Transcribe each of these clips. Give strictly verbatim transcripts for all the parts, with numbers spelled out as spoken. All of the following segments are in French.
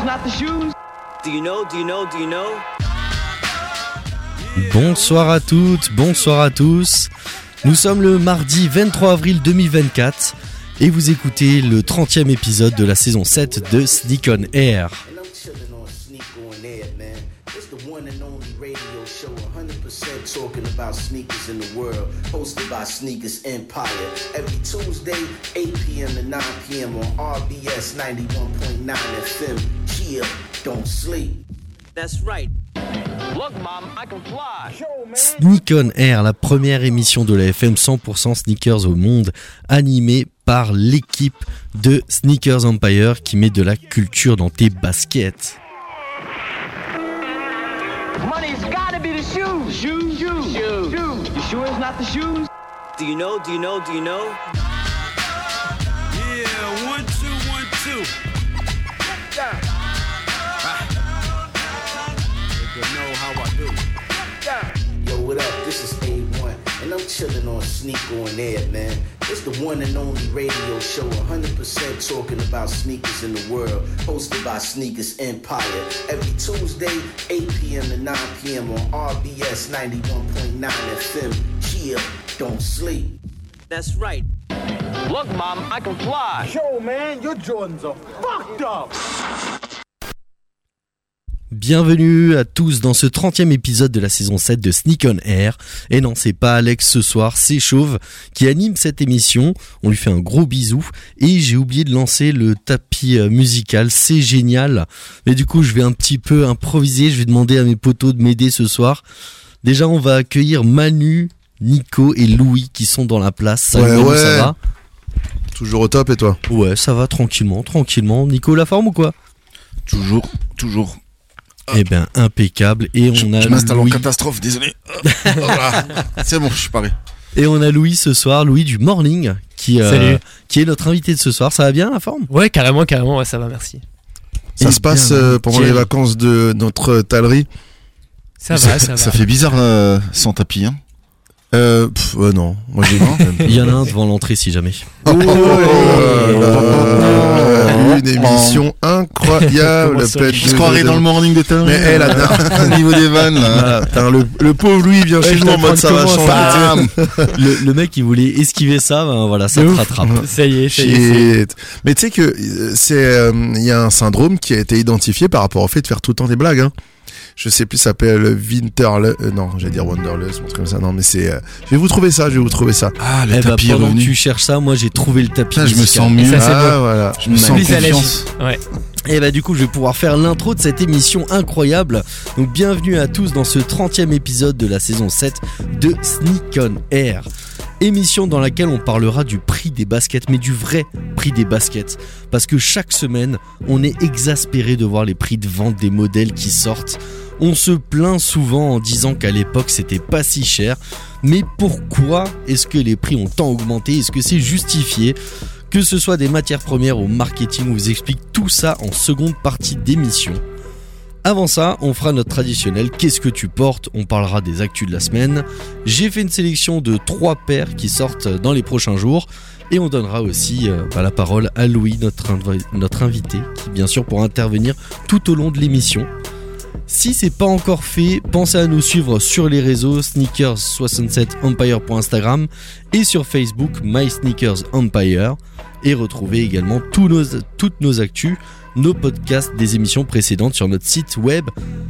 not the shoes. Do you know, do you know, do you know? Bonsoir à toutes, bonsoir à tous. Nous sommes le mardi vingt-trois avril deux mille vingt-quatre et vous écoutez le trentième épisode de la saison sept de Sneak on Air. Talking about sneakers in the world, hosted by Sneakers Empire. Every Tuesday, eight p.m. to nine p.m. on R B S ninety-one point nine F M. Chill, don't sleep. That's right. Look, mom, I can fly. Sneak on Air, la première émission de la F M cent pour cent sneakers au monde, animée par l'équipe de Sneakers Empire qui met de la culture dans tes baskets. Money's gotta be the shoes. Shoes, shoes, shoes. Shoes. You sure it's not the shoes? Do you know, do you know, do you know? Yeah, one, two, one, two. Yeah. Ah. You know how I do. Yeah. Yo, what up? This is A one, and I'm chilling on Sneak on Air, man. It's the one and only radio show, one hundred percent talking about sneakers in the world, hosted by Sneakers Empire. Every Tuesday, eight p.m. to nine p.m. on R B S ninety-one point nine F M. Chill, don't sleep. That's right. Look, mom, I can fly. Yo, man, your Jordans are fucked up. Bienvenue à tous dans ce trentième épisode de la saison sept de Sneak on Air. Et non, c'est pas Alex ce soir, c'est Chauve qui anime cette émission. On lui fait un gros bisou. Et j'ai oublié de lancer le tapis musical, c'est génial. Mais du coup, je vais un petit peu improviser. Je vais demander à mes potos de m'aider ce soir. Déjà, on va accueillir Manu, Nico et Louis qui sont dans la place. Salut, ouais, Manu, ouais. ça va ? Toujours au top, et toi ? Ouais, ça va tranquillement, tranquillement. Nico, la forme ou quoi ? Toujours, toujours. Eh ben impeccable. Et Je, on a je m'installe Louis. en catastrophe, désolé. Voilà. C'est bon, je suis paré. Et on a Louis ce soir, Louis du Morning, qui, euh, Salut. qui est notre invité de ce soir. Ça va bien la forme ? Ouais, carrément, carrément, ouais, ça va, merci. Ça Eh se passe bien, euh, pendant nickel. les vacances de notre talerie. Ça va, ça va. Ça fait bizarre euh, sans tapis, hein. Euh, pff, ouais, non. Moi, j'ai Il y en a un devant l'entrée si jamais. Oh, là là, une émission incroyable. Comment ça, pleine Je se de- croirais de- dans le morning de talent. Mais elle a au niveau des vannes, là. Ah, putain, le, le pauvre Louis vient chez je nous en mode t'apprends ça va comment changer. ça- Le, le mec il voulait esquiver ça, ben voilà, ça De te ouf. rattrape. Ça y est, ça y est. c'est- Shit. Mais tu sais que euh, c'est il euh, y a un syndrome qui a été identifié par rapport au fait de faire tout le temps des blagues. Hein. Je sais plus, ça s'appelle le Winterle. Euh, non, j'allais dire Wonderless, un truc comme ça. Non, mais c'est. Euh, je vais vous trouver ça. Je vais vous trouver ça. Ah, le Eh ben, tapis est pendant que revenu. tu cherches ça, moi j'ai trouvé le tapis. Putain, je me musical. sens Et mieux. ça, c'est Ah beau. voilà. Je me sens en Plus à l'aise. confiance. Ouais. Et bah du coup je vais pouvoir faire l'intro de cette émission incroyable. Donc bienvenue à tous dans ce trentième épisode de la saison sept de Sneak on Air. Émission dans laquelle on parlera du prix des baskets, mais du vrai prix des baskets. Parce que chaque semaine, on est exaspéré de voir les prix de vente des modèles qui sortent. On se plaint souvent en disant qu'à l'époque c'était pas si cher. Mais pourquoi est-ce que les prix ont tant augmenté ? Est-ce que c'est justifié ? Que ce soit des matières premières au marketing, on vous explique tout ça en seconde partie d'émission. Avant ça, on fera notre traditionnel « Qu'est-ce que tu portes ?», on parlera des actus de la semaine. J'ai fait une sélection de trois paires qui sortent dans les prochains jours. Et on donnera aussi euh, bah, la parole à Louis, notre, inv- notre invité, qui bien sûr pourra intervenir tout au long de l'émission. Si c'est pas encore fait, pensez à nous suivre sur les réseaux sneakers soixante-sept empire point instagram et sur Facebook My Sneakers Empire, et retrouvez également tous nos, toutes nos actus, nos podcasts des émissions précédentes sur notre site web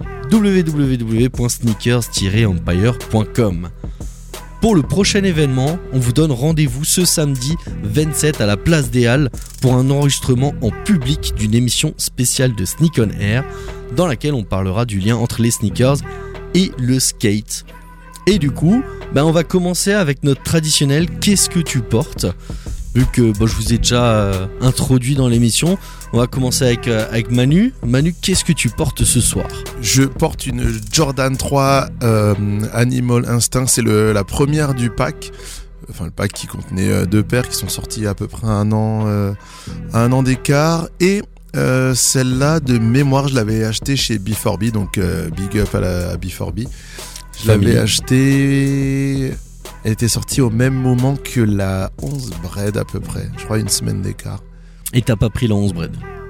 w w w point sneakers tiret empire point com. Pour le prochain événement, on vous donne rendez-vous ce samedi vingt-sept à la Place des Halles pour un enregistrement en public d'une émission spéciale de Sneak on Air dans laquelle on parlera du lien entre les sneakers et le skate. Et du coup, bah on va commencer avec notre traditionnel « Qu'est-ce que tu portes ?» Vu que bah, je vous ai déjà euh, introduit dans l'émission, on va commencer avec, euh, avec Manu. Manu, qu'est-ce que tu portes ce soir ? Je porte une Jordan trois euh, Animal Instinct. C'est le, la première du pack. Enfin, le pack qui contenait euh, deux paires qui sont sorties à peu près un an, euh, un an d'écart. Et euh, celle-là, de mémoire, je l'avais achetée chez B quatre B. Donc, euh, big up à, la, à B quatre B. Je l'avais Famille. achetée... Elle était sortie au même moment que la onze Bread à peu près. Je crois une semaine d'écart. Et t'as pas pris la onze bread ?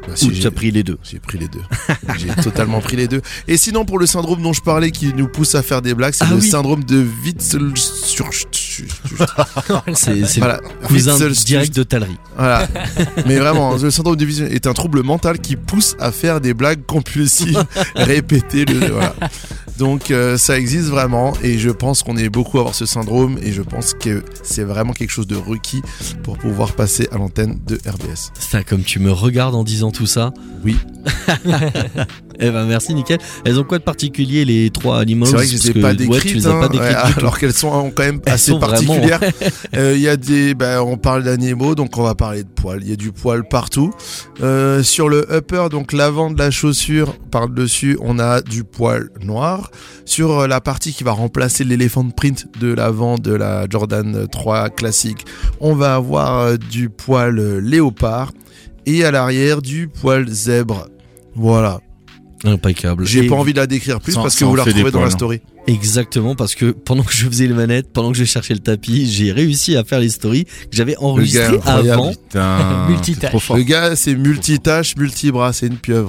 Bah, si, Ou tu as pris les deux? J'ai pris les deux. J'ai totalement pris les deux. Et sinon, pour le syndrome dont je parlais qui nous pousse à faire des blagues, c'est Ah le oui. syndrome de Witzel sur. C'est c'est Voilà. le cousin Witzel- direct de Tallery. Voilà. Mais vraiment, le syndrome de Witzel est un trouble mental qui pousse à faire des blagues compulsives, répétées. Le, voilà. Donc euh, ça existe vraiment et je pense qu'on est beaucoup à avoir ce syndrome et je pense que c'est vraiment quelque chose de requis pour pouvoir passer à l'antenne de R B S. Ça, comme tu me regardes en disant tout ça. Oui. Eh ben merci, nickel. Elles ont quoi de particulier les trois animaux? C'est vrai que je les ai pas décrites, Ouais, tu les as hein, pas décrites ouais, du tout. alors qu'elles sont quand même Elles assez sont vraiment- particulières. Il euh, y a des, bah, on parle d'animaux, donc on va parler de poils. Il y a du poil partout. Euh, sur le upper, donc l'avant de la chaussure, par le dessus, on a du poil noir. Sur euh, la partie qui va remplacer l'éléphant print de l'avant de la Jordan trois classique, on va avoir euh, du poil euh, léopard et à l'arrière du poil zèbre. Voilà. Impeccable. J'ai Et- pas envie de la décrire plus Ça- parce que ça en vous la fait des retrouvez dans la poils, hein. story. Exactement, parce que pendant que je faisais les manettes, pendant que je cherchais le tapis, j'ai réussi à faire les stories que j'avais enregistrées incroyable. avant. Putain, Multitâche. t'es trop fort. Le gars, c'est multitâche, multibras, c'est une pieuvre.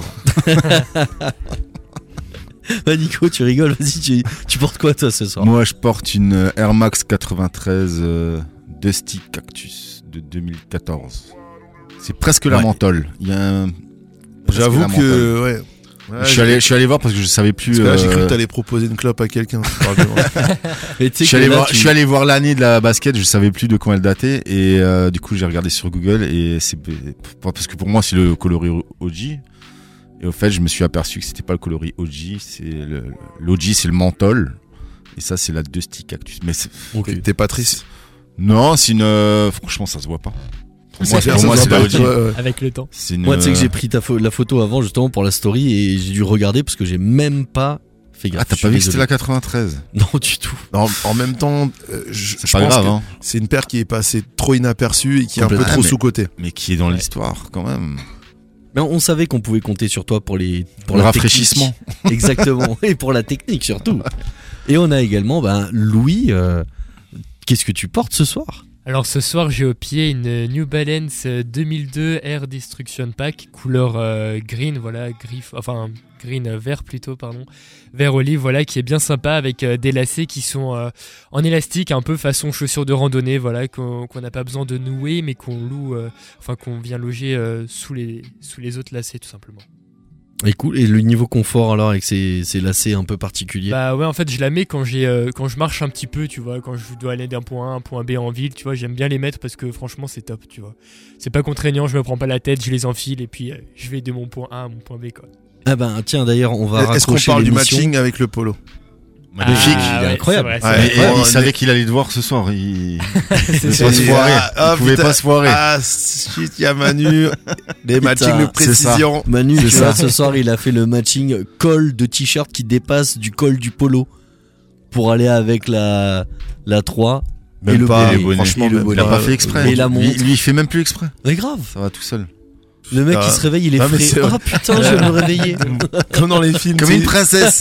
Bah Nico, tu rigoles, vas-y, tu, tu portes quoi toi ce soir? Moi, je porte une Air Max quatre-vingt-treize euh, Dusty Cactus de deux mille quatorze. C'est presque la Ouais. menthol. Il y a un... presque J'avoue la menthol. que, ouais. Ouais, je, suis allé, je suis allé voir parce que je savais plus. Parce que là, j'ai cru euh, que t'allais proposer une clope à quelqu'un. tu parles de moi. Mais tu sais Je suis, que allé là, voir, tu- je suis allé voir l'année de la basket, je savais plus de quand elle datait et euh, du coup j'ai regardé sur Google et c'est parce que pour moi c'est le coloris O G et au fait je me suis aperçu que c'était pas le coloris O G, c'est le l'O G c'est le menthol et ça c'est la Dusty Cactus. Mais c'est- T'es- T'es pas triste. non, c'est une euh, franchement ça se voit pas. Pour moi, C'est- pour ça moi se c'est voit la pas. O G. Ouais, ouais. Avec le temps. C'est une, Moi, tu sais que euh, j'ai pris ta pho- la photo avant justement pour la story et j'ai dû regarder parce que j'ai même pas fait gaffe. Ah t'as Je suis pas vu que c'était désolé. la quatre-vingt-treize? Non, du tout. En, en même temps, euh, je, C'est je pas pense grave que hein, c'est une paire qui est passée trop inaperçue et qui est un peu Complètement. trop Mais- sous-cotée. mais qui est dans l'histoire quand même. Mais on savait qu'on pouvait compter sur toi pour les pour Le la rafraîchissement. technique. Exactement, et pour la technique surtout. Et on a également ben Louis. euh, Qu'est-ce que tu portes ce soir? Alors ce soir j'ai au pied une New Balance deux mille deux Air Destruction Pack couleur euh, green, voilà, griffe, enfin green euh, vert plutôt, pardon, vert olive, voilà, qui est bien sympa avec euh, des lacets qui sont euh, en élastique, un peu façon chaussures de randonnée, voilà, qu'on qu'on n'a pas besoin de nouer, mais qu'on loue, euh, enfin qu'on vient loger euh, sous les sous les autres lacets tout simplement. Et cool. Et le niveau confort alors avec ces, ces lacets un peu particuliers? Bah ouais, en fait je la mets quand j'ai euh, quand je marche un petit peu, tu vois, quand je dois aller d'un point A à un point B en ville, tu vois, j'aime bien les mettre parce que franchement c'est top, tu vois. C'est pas contraignant, je me prends pas la tête, je les enfile et puis euh, je vais de mon point A à mon point B quoi. Ah ben tiens, d'ailleurs on va Est-ce qu'on raccrocher parle du l'émission. matching avec le polo? Magnifique. Ah, il est ouais, incroyable. c'est vrai, Ouais. c'est Et- et Oh, il on savait est- qu'il allait te voir ce soir. Il vrai. il C'est pouvait ça. pas se foirer. Ah, ah, Il pouvait putain. pas se foirer. Ah, shit, il y a Manu. Les matchings de c'est ça. précision. Manu, C'est tu vois, ça. ce soir il a fait le matching col de t-shirt qui dépasse du col du polo pour aller avec la la trois. Même et le pas, bonnet, les bonnets. franchement, Et le le Il a bonnet. pas fait exprès. Et la lui, montre. lui, il fait même plus exprès. Mais grave. Ça va tout seul. Le mec Ah. il se réveille, il est Ah, mais frais. c'est vrai. Ah putain, je vais me réveiller. Comme dans les films. Comme tu une sais. princesse.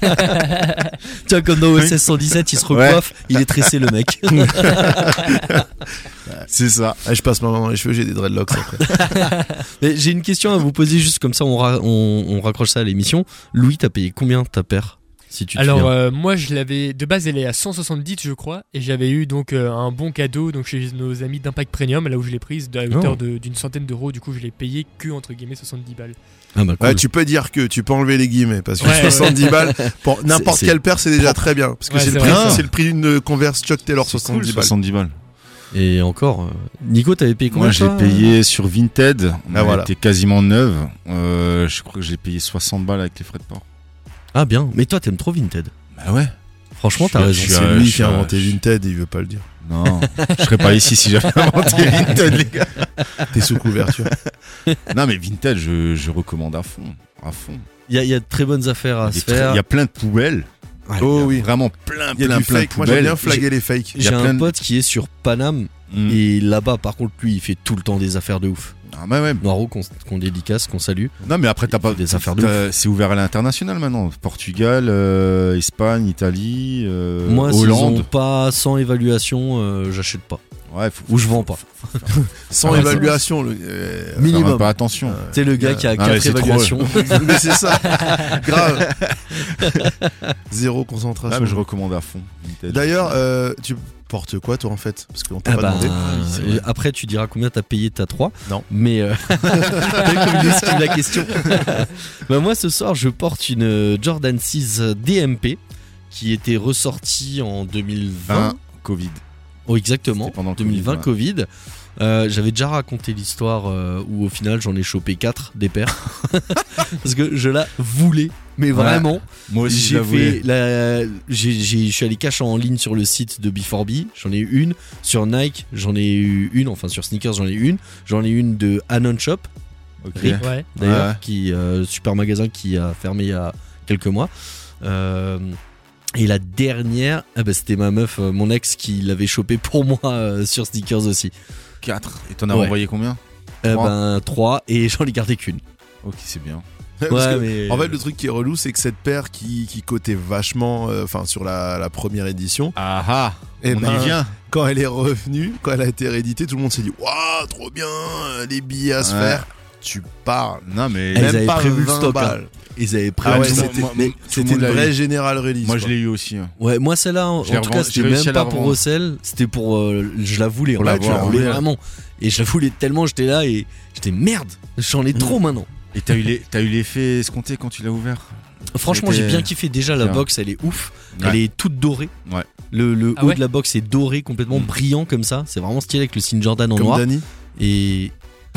Tiens, comme dans O S S cent dix-sept, il se recoiffe, il est tressé le mec. C'est ça. Ah, je passe ma main dans les cheveux, j'ai des dreadlocks après. Mais j'ai une question à vous poser juste comme ça, on, ra- on, on raccroche ça à l'émission. Louis, t'as payé combien ta paire si tu te Alors souviens euh, moi je l'avais de base elle est à cent soixante-dix je crois et j'avais eu donc euh, un bon cadeau donc chez nos amis d'Impact Premium là où je l'ai prise à hauteur Oh. de- d'une centaine d'euros, du coup je l'ai payé que entre guillemets soixante-dix balles. Ah bah cool. Ouais, tu peux dire que tu peux enlever les guillemets parce que Ouais, soixante-dix balles pour n'importe c'est- quelle paire c'est déjà très bien parce que Ouais, c'est le c'est prix vrai. c'est le prix d'une Converse Chuck Taylor C'est soixante-dix cool, balles. soixante-dix balles. Et encore, euh, Nico, t'avais payé combien Moi, j'ai toi payé sur Vinted. Ah, Elle voilà. était quasiment neuve. Euh, je crois que j'ai payé soixante balles avec les frais de port. Ah bien, mais toi t'aimes trop Vinted. Bah ouais. Franchement, Je t'as suis- raison. je suis C'est euh, lui je qui suis a euh, inventé je- Vinted et il veut pas le dire. Non, je serais pas ici si j'avais inventé Vinted, les gars. T'es sous couverture. Non, mais Vinted, je, je recommande à fond. À fond. Il y, a- il y a de très bonnes affaires à Il y a se des très- faire. il y a plein de poubelles. Ouais, Oh Il y a oui. Vraiment plein, Il y a plein, du plein de fake. Moi j'aime poubelles. bien flaguer les fakes. il y a J'ai plein un de- pote qui est sur Paname Mm. et là-bas, par contre, lui, il fait tout le temps des affaires de ouf. Ah bah ouais. Noiro qu'on qu'on dédicace, qu'on salue. Non, mais après, t'as pas Des affaires de t'as- C'est ouvert à l'international maintenant. Portugal, euh, Espagne, Italie, euh, Moi, s'ils Hollande. ont pas sans évaluation, euh, j'achète pas. Ouais, faut, ou je vends pas. Sans Ouais, évaluation, le, euh, Faire Minimum. un peu attention. Euh, C'est le gars euh, qui a ah quatre ouais, c'est trop. évaluations. mais c'est ça, grave. Zéro concentration. Ah, mais je recommande à fond. Vintage. D'ailleurs, euh, tu portes quoi toi en fait? Parce qu'on t'a Ah pas bah, demandé. c'est euh, vrai. après tu diras combien t'as payé ta trois. Non. Mais euh, comme il esquive la question. Bah moi ce soir je porte une euh, Jordan six D M P qui était ressortie en deux mille vingt. Un, Covid. Oh exactement. C'était pendant le deux mille vingt Covid, Covid. Euh, j'avais déjà raconté l'histoire euh, où au final j'en ai chopé quatre des paires parce que je la voulais mais vraiment. Moi aussi, je J'ai la voulais. fait la, j'ai, j'ai, je suis allé cacher en ligne sur le site de B quatre B, j'en ai eu une. Sur Nike, j'en ai eu une. Enfin, sur Sneakers, j'en ai eu une. J'en ai eu une de Anon Shop, Ok. Rip. Ouais. d'ailleurs, Ouais. qui euh, super magasin qui a fermé il y a quelques mois. Euh, et la dernière, ah bah, c'était ma meuf, euh, mon ex, qui l'avait chopé pour moi euh, sur Sneakers aussi. quatre. Et t'en as Ouais. renvoyé combien? Eh Trois. ben trois et j'en ai gardé qu'une. Ok, c'est bien. Parce Ouais, que, mais en fait, le truc qui est relou, c'est que cette paire qui, qui cotait vachement, euh, enfin sur la, la première édition, Ah ah. Eh On ben, y vient. quand elle est revenue, quand elle a été rééditée, tout le monde s'est dit waouh, trop bien, euh, les billets à se Ouais. faire. Tu parles. Non, mais. Ils Même avaient pas prévu le vingt stock, hein. balles. ils avaient Ah prévu ouais, le stock. c'était moi- mais tout le c'était monde une l'a vraie eu. générale release. Moi, quoi. je l'ai eu aussi. hein. Ouais, moi celle-là, en, en Je l'ai tout reven- cas, j'ai c'était réussi même à la pas pour revendre. Ocel, c'était pour, euh, je la voulais, Pour en fait, l'avoir, je la voulais ouais. vraiment, et je la voulais tellement, j'étais là et j'étais merde, j'en ai trop maintenant. Et t'as eu les- t'as eu l'effet escompté quand tu l'as ouvert? Franchement, C'était- j'ai bien kiffé. Déjà, la Bien. box, elle est ouf, Ouais. elle est toute dorée. Ouais. Le, le Ah haut ouais de la box est doré, complètement Mm. brillant comme ça. C'est vraiment stylé avec le signe Jordan en Comme noir. Dani. Et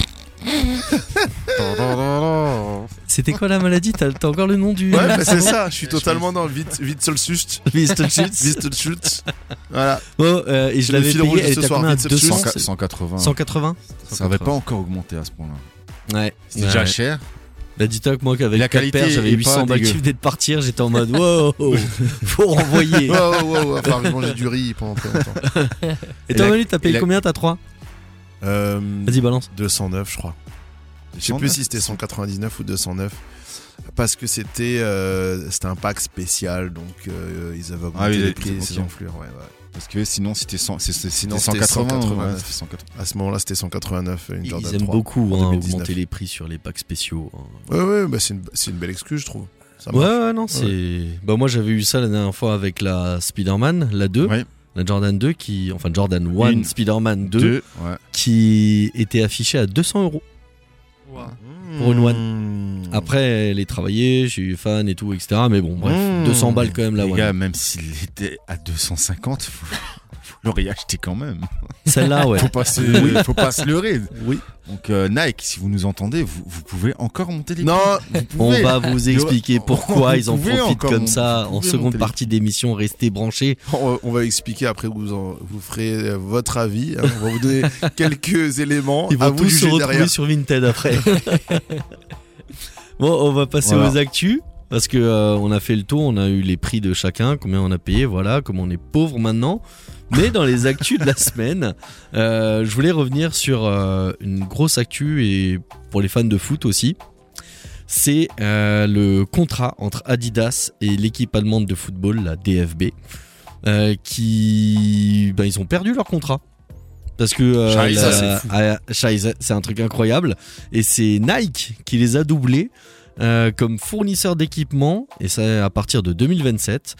c'était quoi la maladie? T'as t'as encore le nom du. Ouais, bah, c'est ça. Je suis totalement dans vite vite Solschutz. Witzelschutz. Witzelschutz. Voilà. Bon, euh, et je C'est le l'avais fil payé. rouge de Elle ce était à soir, combien? Witzelschutz. deux cents cent- cent quatre-vingts. cent quatre-vingts. Ça avait pas encore augmenté à ce point-là. Ouais. C'était déjà Ouais. cher. Bah dis-toi que moi qu'avec La quatre qualité paires j'avais est huit pas cents balles dégueu. qui venaient de partir, j'étais en mode wow, faut renvoyer. Ouais, ouais, ouais, ouais. Enfin, j'ai mangé du riz pendant très longtemps. Et toi Et la- Manu, t'as payé et la- combien? T'as trois? Euh, Vas-y balance. deux cent neuf, je crois. Je sais plus si c'était cent quatre-vingt-dix-neuf ou deux cent neuf. Parce que c'était euh, c'était un pack spécial, donc euh, ils avaient augmenté Ah oui, les les- prix des ok. saisons enflures. Ouais, ouais. Parce que sinon, c'était cent- c'est- c'est- Sinon, c'était c'était cent quatre-vingts. cent quatre-vingt-neuf. Ouais, c'était cent quatre-vingts. À ce moment-là, c'était cent quatre-vingt-neuf. Une Ils Jordan aiment trois, beaucoup en hein, deux mille dix-neuf. augmenter les prix sur les packs spéciaux. hein. Ouais, ouais, bah c'est une, c'est une belle excuse, je trouve. Ça Ouais, marche. ouais, non, c'est. Bah, moi j'avais eu ça la dernière fois avec la Spider-Man, la deux, Ouais. la Jordan deux, qui. Enfin, Jordan un, Une. Spider-Man deux, Deux. Ouais. qui était affichée à deux cents euros. Pour une One. Après, elle est travaillée, je suis fan et tout, et cetera. Mais bon, bref, Mmh. deux cents balles quand même la Les One. gars, même s'il était à deux cent cinquante, faut, faut l'auriez acheté quand même. Celle-là, ouais. Faut pas se, faut pas se leurrer. Oui. Donc euh, Nike, si vous nous entendez, vous, vous pouvez encore monter les Non, prix. Vous On pouvez. va vous expliquer pourquoi Vous ils en pouvez profitent encore comme monter- ça vous en pouvez seconde monter les partie d'émission. Restez branchés. on, on va expliquer après, vous, en- vous ferez euh, votre avis. hein. On va vous donner quelques éléments. Ils à vont vous tous se juger retrouver derrière. sur Vinted après. Bon, on va passer Voilà. aux actus. Parce que euh, on a fait le tour, on a eu les prix de chacun, combien on a payé, voilà, comme on est pauvre maintenant. Mais dans les actus de la semaine, euh, je voulais revenir sur euh, une grosse actu et pour les fans de foot aussi. C'est euh, le contrat entre Adidas et l'équipe allemande de football, la D F B, euh, qui, ben, ils ont perdu leur contrat. Parce que euh, Scheiße, la- c'est fou. ah, Scheiße, c'est un truc incroyable. Et c'est Nike qui les a doublés euh, comme fournisseur d'équipement. Et ça à partir de deux mille vingt-sept.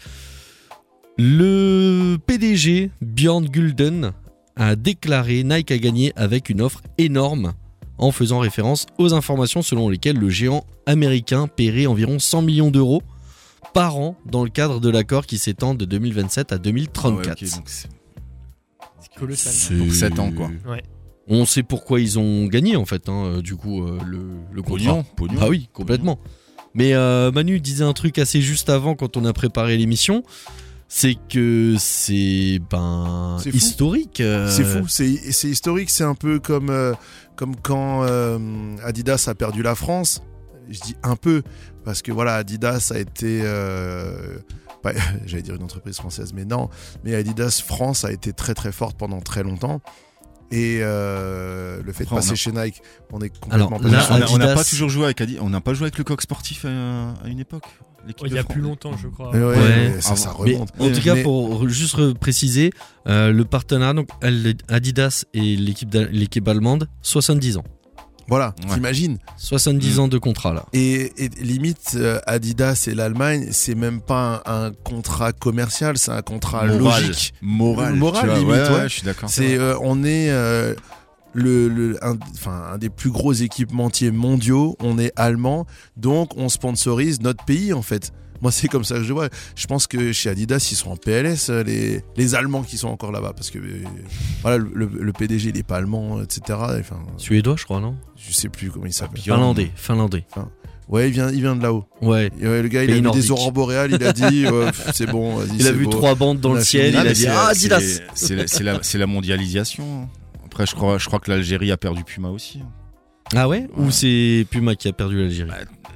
Le P D G Björn Gulden a déclaré Nike a gagné avec une offre énorme, en faisant référence aux informations selon lesquelles le géant américain paierait environ cent millions d'euros par an dans le cadre de l'accord qui s'étend de deux mille vingt-sept à deux mille trente-quatre. Ah ouais, ok, donc c'est- Colossal. C'est- Donc sept ans, quoi. Ouais. On sait pourquoi ils ont gagné en fait, hein, euh, du coup, euh, le, le contrat. Pognon, pognon. Ah oui, complètement. Mais euh, Manu disait un truc assez juste avant quand on a préparé l'émission, c'est que c'est ben C'est fou. historique. euh, C'est fou, c'est c'est historique, c'est un peu comme, euh, comme quand euh, Adidas a perdu la France. Je dis un peu, parce que voilà, Adidas a été, euh, pas- j'allais dire une entreprise française, mais non, mais Adidas France a été très très forte pendant très longtemps. Et euh, le fait Après, de passer on a- chez Nike, on est complètement Alors, pas là, on a- on n'a Adidas- pas toujours joué avec Adi, on n'a pas joué avec le coq sportif à, à une époque. l'équipe Il de y a France. plus longtemps, je crois. Ouais, Ouais. ça, ça Mais remonte. en tout cas, Mais- pour juste re- préciser, euh, le partenariat, donc Adidas et l'équipe, d'Al- l'équipe allemande, soixante-dix ans. Voilà, Ouais. t'imagines. soixante-dix Mm. ans de contrat là. Et, et limite, euh, Adidas et l'Allemagne, c'est même pas un, un contrat commercial, c'est un contrat Moral. logique. Moral, Moral, tu vois, limite, ouais, ouais. ouais, je suis d'accord. C'est, euh, on est euh, le, le un, enfin, un des plus gros équipementiers mondiaux. On est allemand, donc on sponsorise notre pays en fait. Moi, c'est comme ça que je vois. Je pense que chez Adidas, ils sont en P L S, euh, les, les Allemands qui sont encore là-bas, parce que euh, voilà, le, le- le P D G, il est pas allemand, et cetera. Enfin, Suédois, je crois, non? je sais plus comment il s'appelle. Finlandais, finlandais. Ouais, il vient, il vient de là-haut. Ouais. Et ouais, le gars, il Pays a vu nordique. des aurores boréales, il a dit, ouais, pff, c'est bon, vas-y. Il a c'est vu beau. trois bandes dans On le a ciel, fini. il Ah, a mais dit c'est- ah c'est- Adidas. C'est la, c'est la- c'est la mondialisation. Après, je crois, je crois que l'Algérie a perdu Puma aussi. Ah ouais? Ou Ouais. c'est Puma qui a perdu l'Algérie? Bah,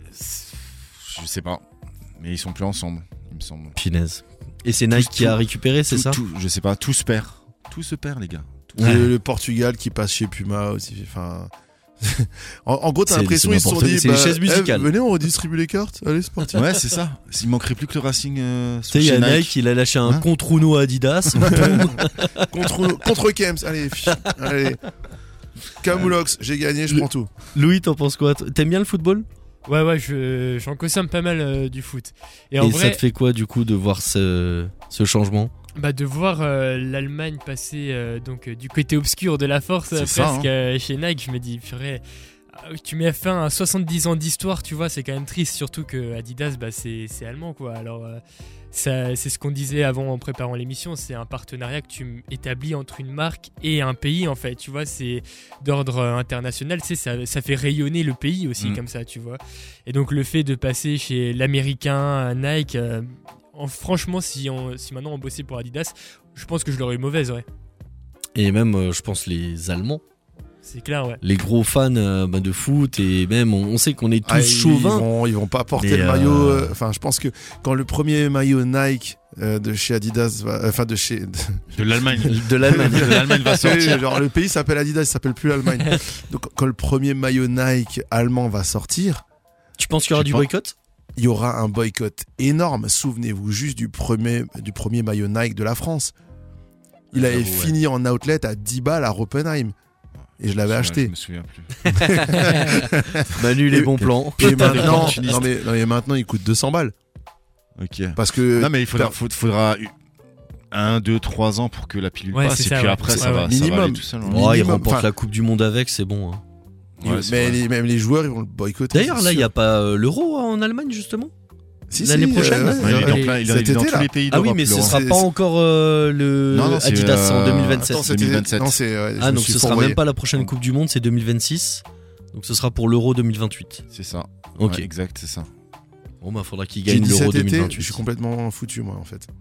Je sais pas. Mais ils sont plus ensemble, il me semble. Pinaise. Et c'est Nike Tout- qui a tout- récupéré, c'est Tout- ça? tout- Je sais pas, tout se perd. Tout se perd, les gars. Le, Ouais. le Portugal qui passe chez Puma aussi. Enfin, en, en gros, t'as C'est- l'impression c'est ils se sont n'importe dit, quoi. C'est les chaises eh, musicales. venez, on redistribue les cartes. Allez, c'est parti. Ouais, c'est ça. Il manquerait plus que le Racing. Euh, Tu sais, il y a chez Nike, il a lâché un Hein contre Uno Adidas. contre contre Kems. Allez, fi- allez. Camoulox, j'ai gagné, je Le- prends tout. Louis, t'en penses quoi? T'aimes bien le football? Ouais, ouais, je, j'en consomme pas mal euh, du foot. Et Et, en ça vrai, te fait quoi du coup de voir ce, ce changement? bah, de voir euh, l'Allemagne passer euh, donc euh, du côté obscur de la force C'est euh, ça, presque euh, chez Nike, je me dis, purée, euh, tu mets fin à soixante-dix ans d'histoire, tu vois, c'est quand même triste, surtout que Adidas, bah, c'est, c'est allemand, quoi. Alors, euh, ça, c'est ce qu'on disait avant en préparant l'émission, c'est un partenariat que tu m- établis entre une marque et un pays, en fait, tu vois, c'est d'ordre euh, international, tu sais, ça, ça fait rayonner le pays aussi, Mm. comme ça, tu vois. Et donc, le fait de passer chez l'américain à Nike, euh, en- franchement, si, on, si maintenant on bossait pour Adidas, je pense que je l'aurais eu mauvaise, ouais. Et même, euh, je pense, les Allemands, C'est clair, ouais. les gros fans euh, bah, de foot, et même, on, on sait qu'on est tous Ah, ils, chauvins. vont, ils vont pas porter Mais, le maillot. euh, euh, Enfin, je pense que quand le premier maillot Nike euh, de chez Adidas, va- enfin de chez, De l'Allemagne. De l'Allemagne. De l'Allemagne va sortir. genre le pays s'appelle Adidas, il s'appelle plus l'Allemagne. Donc quand le premier maillot Nike allemand va sortir, Tu penses qu'il y aura Je du sais pas. boycott? il y aura un boycott énorme. Souvenez-vous juste du premier, du premier maillot Nike de la France. Il Ouais, avait j'avoue, ouais. fini en outlet à dix balles à Oppenheim. Et je l'avais Ouais, acheté. Je me souviens plus. Manu, les Et- bons plans. Et maintenant, opportuniste. non mais, non mais maintenant il coûte deux cents balles. Ok. Parce que Non, mais il faudra, faut- faudra un, deux, trois ans pour que la pilule Ouais, passe. c'est Et ça, puis ouais. après, Ouais, ça, va, ouais. ça va Minimum. aller tout seul. hein. Oh, il minimum, remporte enfin- la Coupe du Monde avec, c'est bon. hein. Ouais, c'est mais vrai. les, même les joueurs ils vont le boycotter. D'ailleurs, c'est là, il sûr. n'y a pas euh, l'Euro en Allemagne, justement? Si, l'année si, prochaine, euh, là. Ouais, il est dans, Et- plein, il cet est dans été, tous là. les pays Ah oui, d'Europe, mais ce Laurent. sera C'est- pas encore euh, le Non, non, c'est, Adidas en euh, deux mille vingt-sept. Attends, c'était- deux mille vingt-sept. Non, c'est, ouais, je Ah, me donc suis ce sera fourvoyé. même pas la prochaine Coupe du Monde, c'est deux mille vingt-six. Donc ce sera pour l'Euro deux mille vingt-huit. C'est ça. Ok. Ouais, exact, c'est ça. Bon, bah, faudra qu'il J'ai gagne dit l'Euro cet été, je deux mille vingt-huit. suis complètement foutu, moi, en fait.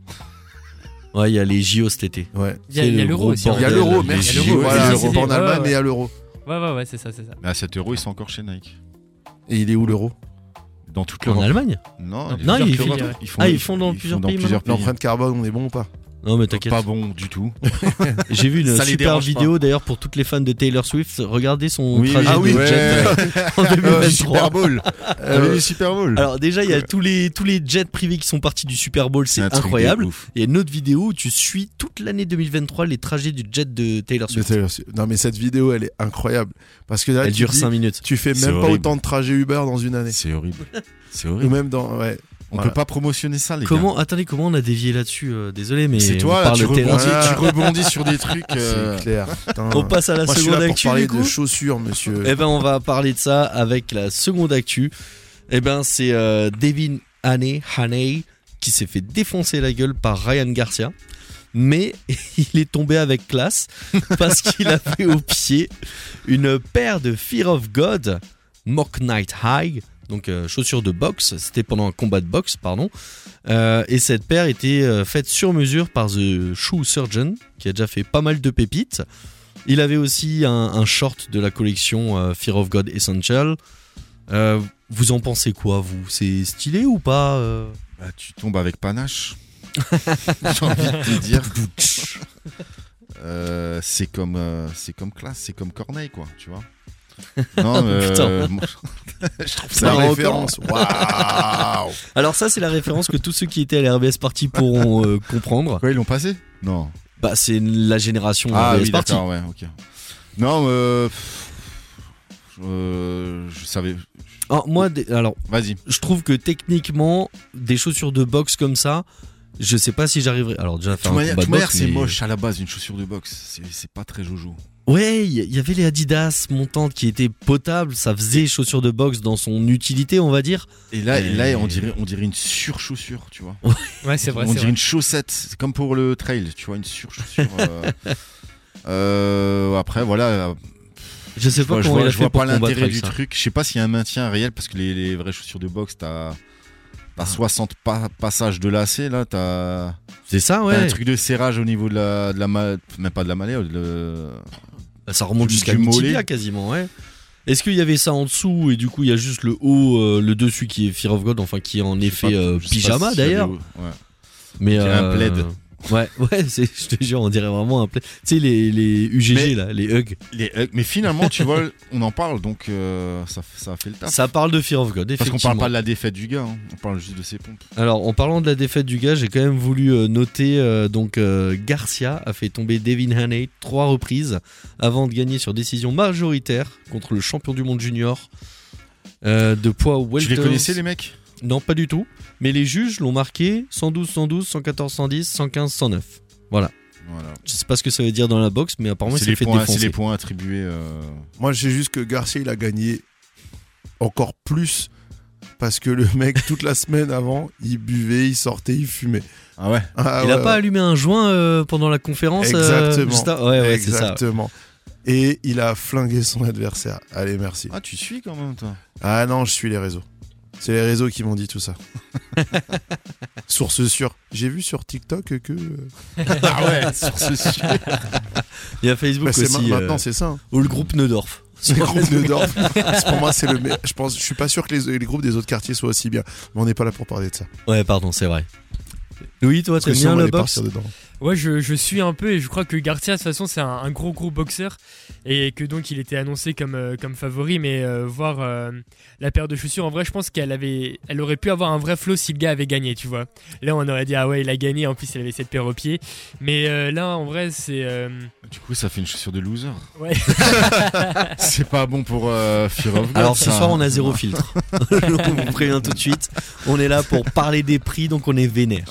Ouais, il y a les J O cet été. Ouais. Il y a, C'est il y a le l'euro gros aussi. hein. Il y a bordel, l'euro, les merci. J O, Voilà, les l'euro J O. pas en Ouais, Allemagne, ouais. mais il y a l'euro. Ouais, ouais, ouais, c'est ça, c'est ça. Mais à sept euros, ils sont encore chez Nike. Et il est où l'euro? Dans toute En l'Europe. Allemagne? Non, Non, il y a Non, plusieurs ils pays, font- ouais. Ils font, Ah, ils font dans plusieurs pays plusieurs pays. L'empreinte carbone, on est bon ou pas? Non, mais t'inquiète. Pas bon du tout. J'ai vu une Ça les super dérange vidéo d'ailleurs pour toutes les fans de Taylor Swift. Regardez son Oui, trajet ah de oui, jet ouais. en deux mille Euh, vingt-trois. Super Bowl. Euh, le Super Bowl. Alors déjà, il y a tous les tous les jets privés qui sont partis du Super Bowl, c'est un truc de incroyable. ouf. Il y a une autre vidéo où tu suis toute l'année deux mille vingt-trois les trajets du jet de Taylor de Swift. Taylor Swift. Non, mais cette vidéo, elle est incroyable. Parce que là, Elle tu dure dis, cinq minutes. tu fais C'est même pas horrible. autant de trajets Uber dans une année. C'est horrible. C'est Ou horrible. même dans, ouais. On Voilà. peut pas promotionner ça, les Comment attendez, comment on a dévié là-dessus euh, Désolé, mais gars. C'est on toi, là, parle tu de Taylor rebondis, Swift. Voilà. tu rebondis sur des trucs. euh, C'est clair. Putain. On passe à la Moi, je suis seconde là pour actu parler du de coup. chaussures, monsieur. Eh ben, on va parler de ça avec la seconde actu. Eh ben, c'est euh, Devin Haney, Haney qui s'est fait défoncer la gueule par Ryan Garcia. Mais il est tombé avec classe parce qu'il avait au pied une paire de Fear of God Mock Knight High, donc euh, chaussures de boxe. C'était pendant un combat de boxe, pardon. Euh, et cette paire était euh, faite sur mesure par The Shoe Surgeon, qui a déjà fait pas mal de pépites. Il avait aussi un, un short de la collection euh, Fear of God Essential. Euh, vous en pensez quoi, vous? C'est stylé ou pas euh bah, tu tombes avec panache. J'ai envie de te dire. Euh, c'est comme, euh, c'est comme classe, c'est comme Corneille, quoi, tu vois. Non, mais, Putain. euh, moi, je trouve C'est ça. la encore. référence. Waouh. Alors ça c'est la référence que tous ceux qui étaient à la R B S Party pourront euh, comprendre. Quoi, ils l'ont passé? Non. Bah c'est la génération Ah R B S oui, Party. d'accord, ouais, ok. Non, euh, euh, je savais. Ah, moi des- alors Vas-y. je trouve que techniquement des chaussures de boxe comme ça, je sais pas si j'arriverai. Alors déjà De faire toute un manière, combat de de toute manière, boxe, c'est mais- moche à la base une chaussure de boxe. C'est, c'est pas très jojo. Ouais, il y, y avait les Adidas montantes qui étaient potables, ça faisait chaussures de boxe dans son utilité, on va dire. Et là, Et- et là, on dirait, on dirait une surchaussure, tu vois. Ouais, c'est vrai. on c'est dirait vrai. une chaussette. C'est comme pour le trail, tu vois, une surchaussure. euh, euh, après, voilà. Je sais Je pas vois, je comment vois, il a je fait vois pour pas combattre l'intérêt avec du ça. truc. Je sais pas s'il y a un maintien réel parce que les, les vraies chaussures de boxe, t'as, t'as soixante pa- passages de lacets là. T'as, C'est ça, t'as ouais. un truc de serrage au niveau de la, de la ma- même pas de la malléole. de- Ça remonte du- jusqu'à du le mollet. tibia quasiment, ouais. Est-ce qu'il y avait ça en dessous et du coup il y a juste le haut, euh, le dessus qui est Fear of God, enfin qui est en je sais effet pas- euh, je sais pas pyjama s'il y avait- d'ailleurs. Ouais. Mais On dirait un plaid. Ouais, ouais, c'est, je te jure, on dirait vraiment un plaid. Tu sais les, les U G G Mais- là, les hugs. Les hugs. Mais finalement, tu vois, on en parle, donc euh, ça, ça a fait le taf. Ça parle de Fear of God, Parce effectivement. qu'on parle pas de la défaite du gars, hein. On parle juste de ses pompes. Alors, en parlant de la défaite du gars, j'ai quand même voulu euh, noter euh, donc euh, Garcia a fait tomber Devin Haney trois reprises avant de gagner sur décision majoritaire contre le champion du monde junior euh, de poids Tu welter. les connaissais les mecs? Non, pas du tout. Mais les juges l'ont marqué cent douze, cent douze, cent quatorze, cent dix, cent quinze, cent neuf. Voilà. Voilà. Je sais pas ce que ça veut dire dans la boxe, mais apparemment il C'est s'est les, fait points, c'est défoncer. les points attribués. euh, Moi, je sais juste que Garcia, il a gagné encore plus parce que le mec, toute la semaine avant, il buvait, il sortait, il fumait. Ah ouais. Ah, Il ouais, a pas ouais. allumé un joint euh, pendant la conférence euh, Exactement. juste à- Ouais, ouais, c'est ça. Exactement. Et il a flingué son adversaire. Allez, merci. Ah, tu suis quand même, toi. Ah non, je suis les réseaux. C'est les réseaux qui m'ont dit tout ça. Source sûre. J'ai vu sur TikTok que. Ah ouais, sur ce sujet. Il y a Facebook Bah, c'est aussi. ma- euh, Maintenant, c'est ça. hein. ou le groupe Neudorf. Le groupe de Dorf. C'est- Pour moi, c'est le. me- Je pense. Je suis pas sûr que les, les groupes des autres quartiers soient aussi bien. Mais on n'est pas là pour parler de ça. Ouais, pardon, c'est vrai. Louis, toi, Parce que t'aimes sinon, bien on le allait box partir dedans. Ouais, je, je suis un peu et je crois que Garcia, de toute façon, c'est un, un gros gros boxeur et que donc il était annoncé comme, euh, comme favori. Mais euh, voir euh, la paire de chaussures, en vrai, je pense qu'elle avait, elle aurait pu avoir un vrai flow si le gars avait gagné, tu vois. Là, on aurait dit, ah ouais, il a gagné, en plus, il avait cette paire au pied. Mais euh, là, en vrai, c'est. euh, Du coup, ça fait une chaussure de loser. Ouais. C'est pas bon pour euh, Fear of God. Alors ce ça. soir on a zéro filtre. On vous prévient tout de suite. On est là pour parler des prix, donc on est vénère.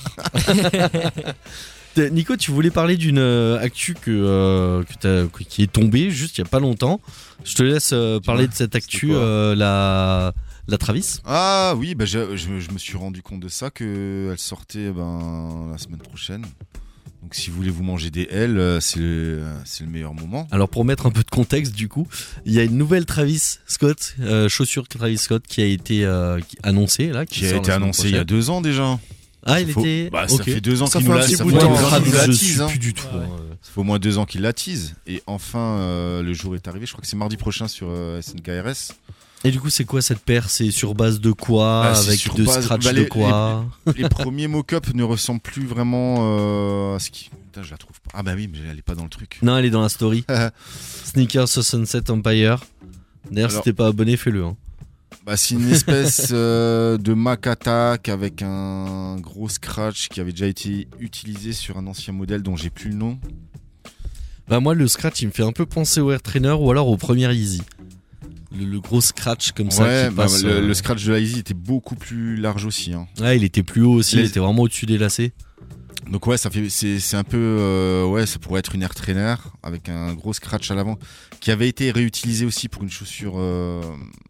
Euh, Nico, tu voulais parler d'une euh, actu que, euh, que t'as- que- qui est tombée juste il y a pas longtemps. Je te laisse euh, parler de cette actu, quoi euh, la la Travis. Ah oui, bah, je, je- je me suis rendu compte de ça, qu'elle sortait ben, la semaine prochaine. Donc si vous voulez vous manger des ailes, euh, c'est le, c'est le meilleur moment. Alors pour mettre un peu de contexte du coup, il y a une nouvelle Travis Scott, euh, chaussure Travis Scott qui a été euh, qui- annoncée là, Qui sort a la été semaine annoncé il y a prochaine. deux ans déjà. Ah, il Ça faut- était. Bah, Ok. Ça fait deux ans Ça qu'il fait nous un la petit ça bout fait de deux temps. ans qu'il Travis, nous la je tease, suis hein. plus du tout. Ouais. hein. Ça fait au moins deux ans qu'il la tease. Et enfin, euh, le jour est arrivé. Je crois que c'est mardi prochain sur euh, S N K R S. Et du coup, c'est quoi cette paire? C'est sur base de quoi? Ah, c'est Avec sur de base- scratch bah, de les- quoi? Les premiers mock-up ne ressemblent plus vraiment euh, à ce qui. Putain, je la trouve pas. Ah bah oui, mais elle est pas dans le truc. Non, elle est dans la story. Sneakers Sunset Empire. D'ailleurs, si Alors- t'es pas abonné, fais-le. Hein. Bah, c'est une espèce euh, de Mac Attack avec un gros scratch qui avait déjà été utilisé sur un ancien modèle dont j'ai plus le nom. Bah, moi, le scratch, il me fait un peu penser au Air Trainer ou alors au premier Easy. Le, le gros scratch comme ça Ouais, qui bah, passe. le, euh, le scratch de la Easy était beaucoup plus large aussi. Hein. Ouais, il était plus haut aussi, Les- il était vraiment au-dessus des lacets. Donc ouais, ça fait c'est c'est un peu euh, ouais, ça pourrait être une Air Trainer avec un gros scratch à l'avant qui avait été réutilisé aussi pour une chaussure. Euh,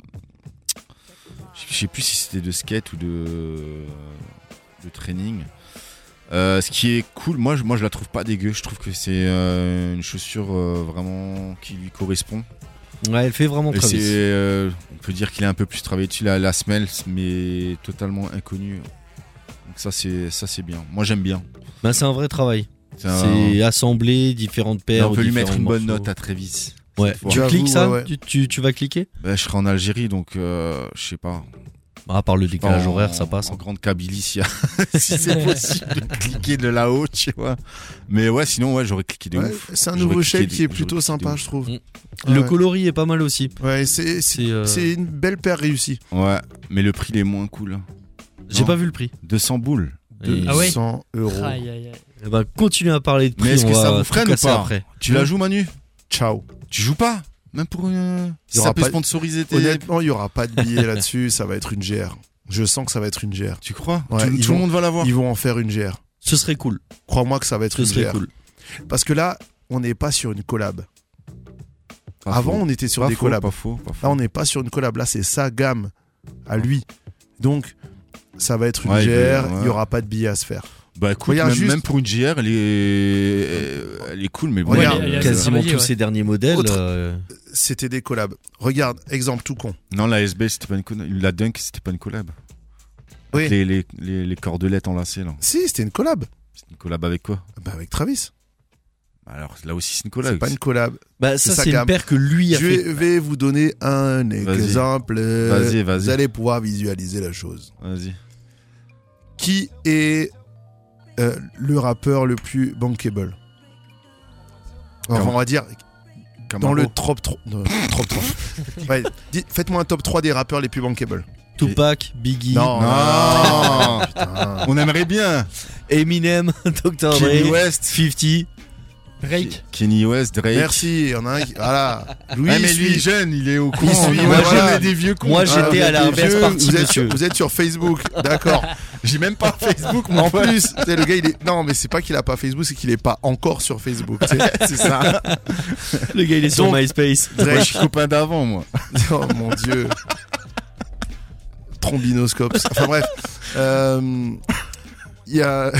je sais plus si c'était de skate ou de de training. Euh, ce qui est cool, moi je, moi je la trouve pas dégueu. Je trouve que c'est euh, une chaussure euh, vraiment qui lui correspond. Ouais, elle fait vraiment Et Travis. c'est, euh, on peut dire qu'il est un peu plus travaillé dessus la, la semelle, mais totalement inconnu. Donc ça c'est ça c'est bien. Moi j'aime bien. Bah, c'est un vrai travail. C'est un- C'est assembler différentes paires. on peut lui différents mettre une bonne morceaux. note à Travis. Ouais. cette fois. Tu J'avoue, cliques ça ouais, ouais. tu, tu, tu vas cliquer Bah, je serai en Algérie, donc euh, je sais pas. À part le décalage En- horaire, ça passe. En grande Kabylie, si, si c'est possible de cliquer de là-haut, tu vois. Mais ouais, sinon, ouais, j'aurais cliqué de Ouais, ouf. c'est un J'aurais nouveau cliqué shape de- qui est j'aurais plutôt cliqué de sympa, ouf. je trouve. Mm. Ouais. Le coloris est pas mal aussi. Ouais, c'est c'est C'est, euh, c'est une belle paire réussie. Ouais, mais le prix il est moins cool. J'ai Non. pas vu le prix. deux cents boules. Et- Ah ouais. deux cents euros. Aïe, aïe, aïe. Eh ben, continuez à parler de prix. Mais est-ce on que va ça vous tout freine ou casser pas après. Tu la joues, Manu? Ciao. Tu joues pas? Même pour une. Il y Ça aura peut pas- sponsoriser tes. Honnêtement, il y aura pas de billets là-dessus. Ça va être une G R. Je sens que ça va être une G R. Tu crois? Ouais, Tout, ils tout vont- le monde va l'avoir. Ils vont en faire une G R. Ce serait cool. Crois-moi que ça va être Ce une G serait R. cool. Parce que là, on n'est pas sur une collab. Pas Avant, faux. on était sur Pas des faux, collabs. Pas faux, pas faux. Là, on n'est pas sur une collab. Là, c'est sa gamme à lui. Donc, ça va être une Ouais, il G R. veut- Il ouais. n'y aura pas de billets à se faire. Bah écoute, Regarde même, juste- même pour une G R, elle est, elle est cool, mais bon. Regarde, elle est- elle est Quasiment travaillée, tous ouais. ces derniers modèles. Autre- euh, C'était des collabs. Regarde, exemple tout con. Non, la S B, c'était pas une collab. La Dunk, c'était pas une collab. Oui. Avec Les, les, les, les cordelettes enlacées, là. Si, c'était une collab. C'est une collab avec quoi? Bah, avec Travis. Alors là aussi, c'est une collab. C'est pas une collab. Bah, C'est ça, sa c'est une gamme. paire que lui a Je fait. vais vous donner un Vas-y. exemple. Vas-y, vas-y. Vous allez pouvoir visualiser la chose. Vas-y. Qui est euh, le rappeur le plus bankable? Enfin, Cam- on va dire Camaro. dans le top trois. Non, top trois. Ouais, dis- faites-moi un top trois des rappeurs les plus bankables. Tupac, Biggie, Non. Non. Putain. On aimerait bien. Eminem, docteur Kenny Dre, West. cinquante. Drake. Kenny West, Drake. Merci, il y en a un qui. Voilà. Louis, Ouais, mais lui, suit. jeune, il est au courant. suit, Moi, ouais, voilà. j'en ai des vieux cons. Moi, Ah, j'étais vous à êtes la des reverse vieux, partie, vous êtes, monsieur. sur, vous êtes sur Facebook, d'accord. J'ai même pas Facebook, mon En pote. plus, tu sais, le gars, il est. Non, mais c'est pas qu'il a pas Facebook, c'est qu'il est pas encore sur Facebook. tu sais. C'est ça. Le gars, il est sur Donc, MySpace. Moi, je suis copain d'avant, moi. Oh mon dieu. Trombinoscope. Enfin bref. Euh, Il y a.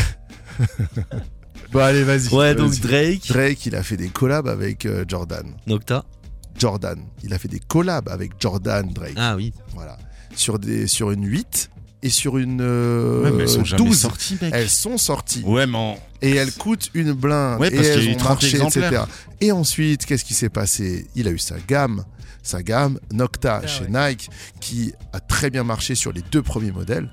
Bon, allez, vas-y. Ouais, donc Vas-y. Drake, Drake, il a fait des collabs avec euh, Jordan. Nocta. Jordan. Il a fait des collabs avec Jordan Drake. Ah oui. Voilà. Sur, des, sur une huit et sur une euh, Ouais, mais elles sont jamais douze. sorties, mec. Elles sont sorties. Ouais, mais en- Et elles coûtent une blinde. Ouais, et parce qu'il y a elles eu ont trente marché, et exemplaires. cetera. Et ensuite, qu'est-ce qui s'est passé? Il a eu sa gamme. Sa gamme Nocta Ah, chez ouais. Nike qui a très bien marché sur les deux premiers modèles.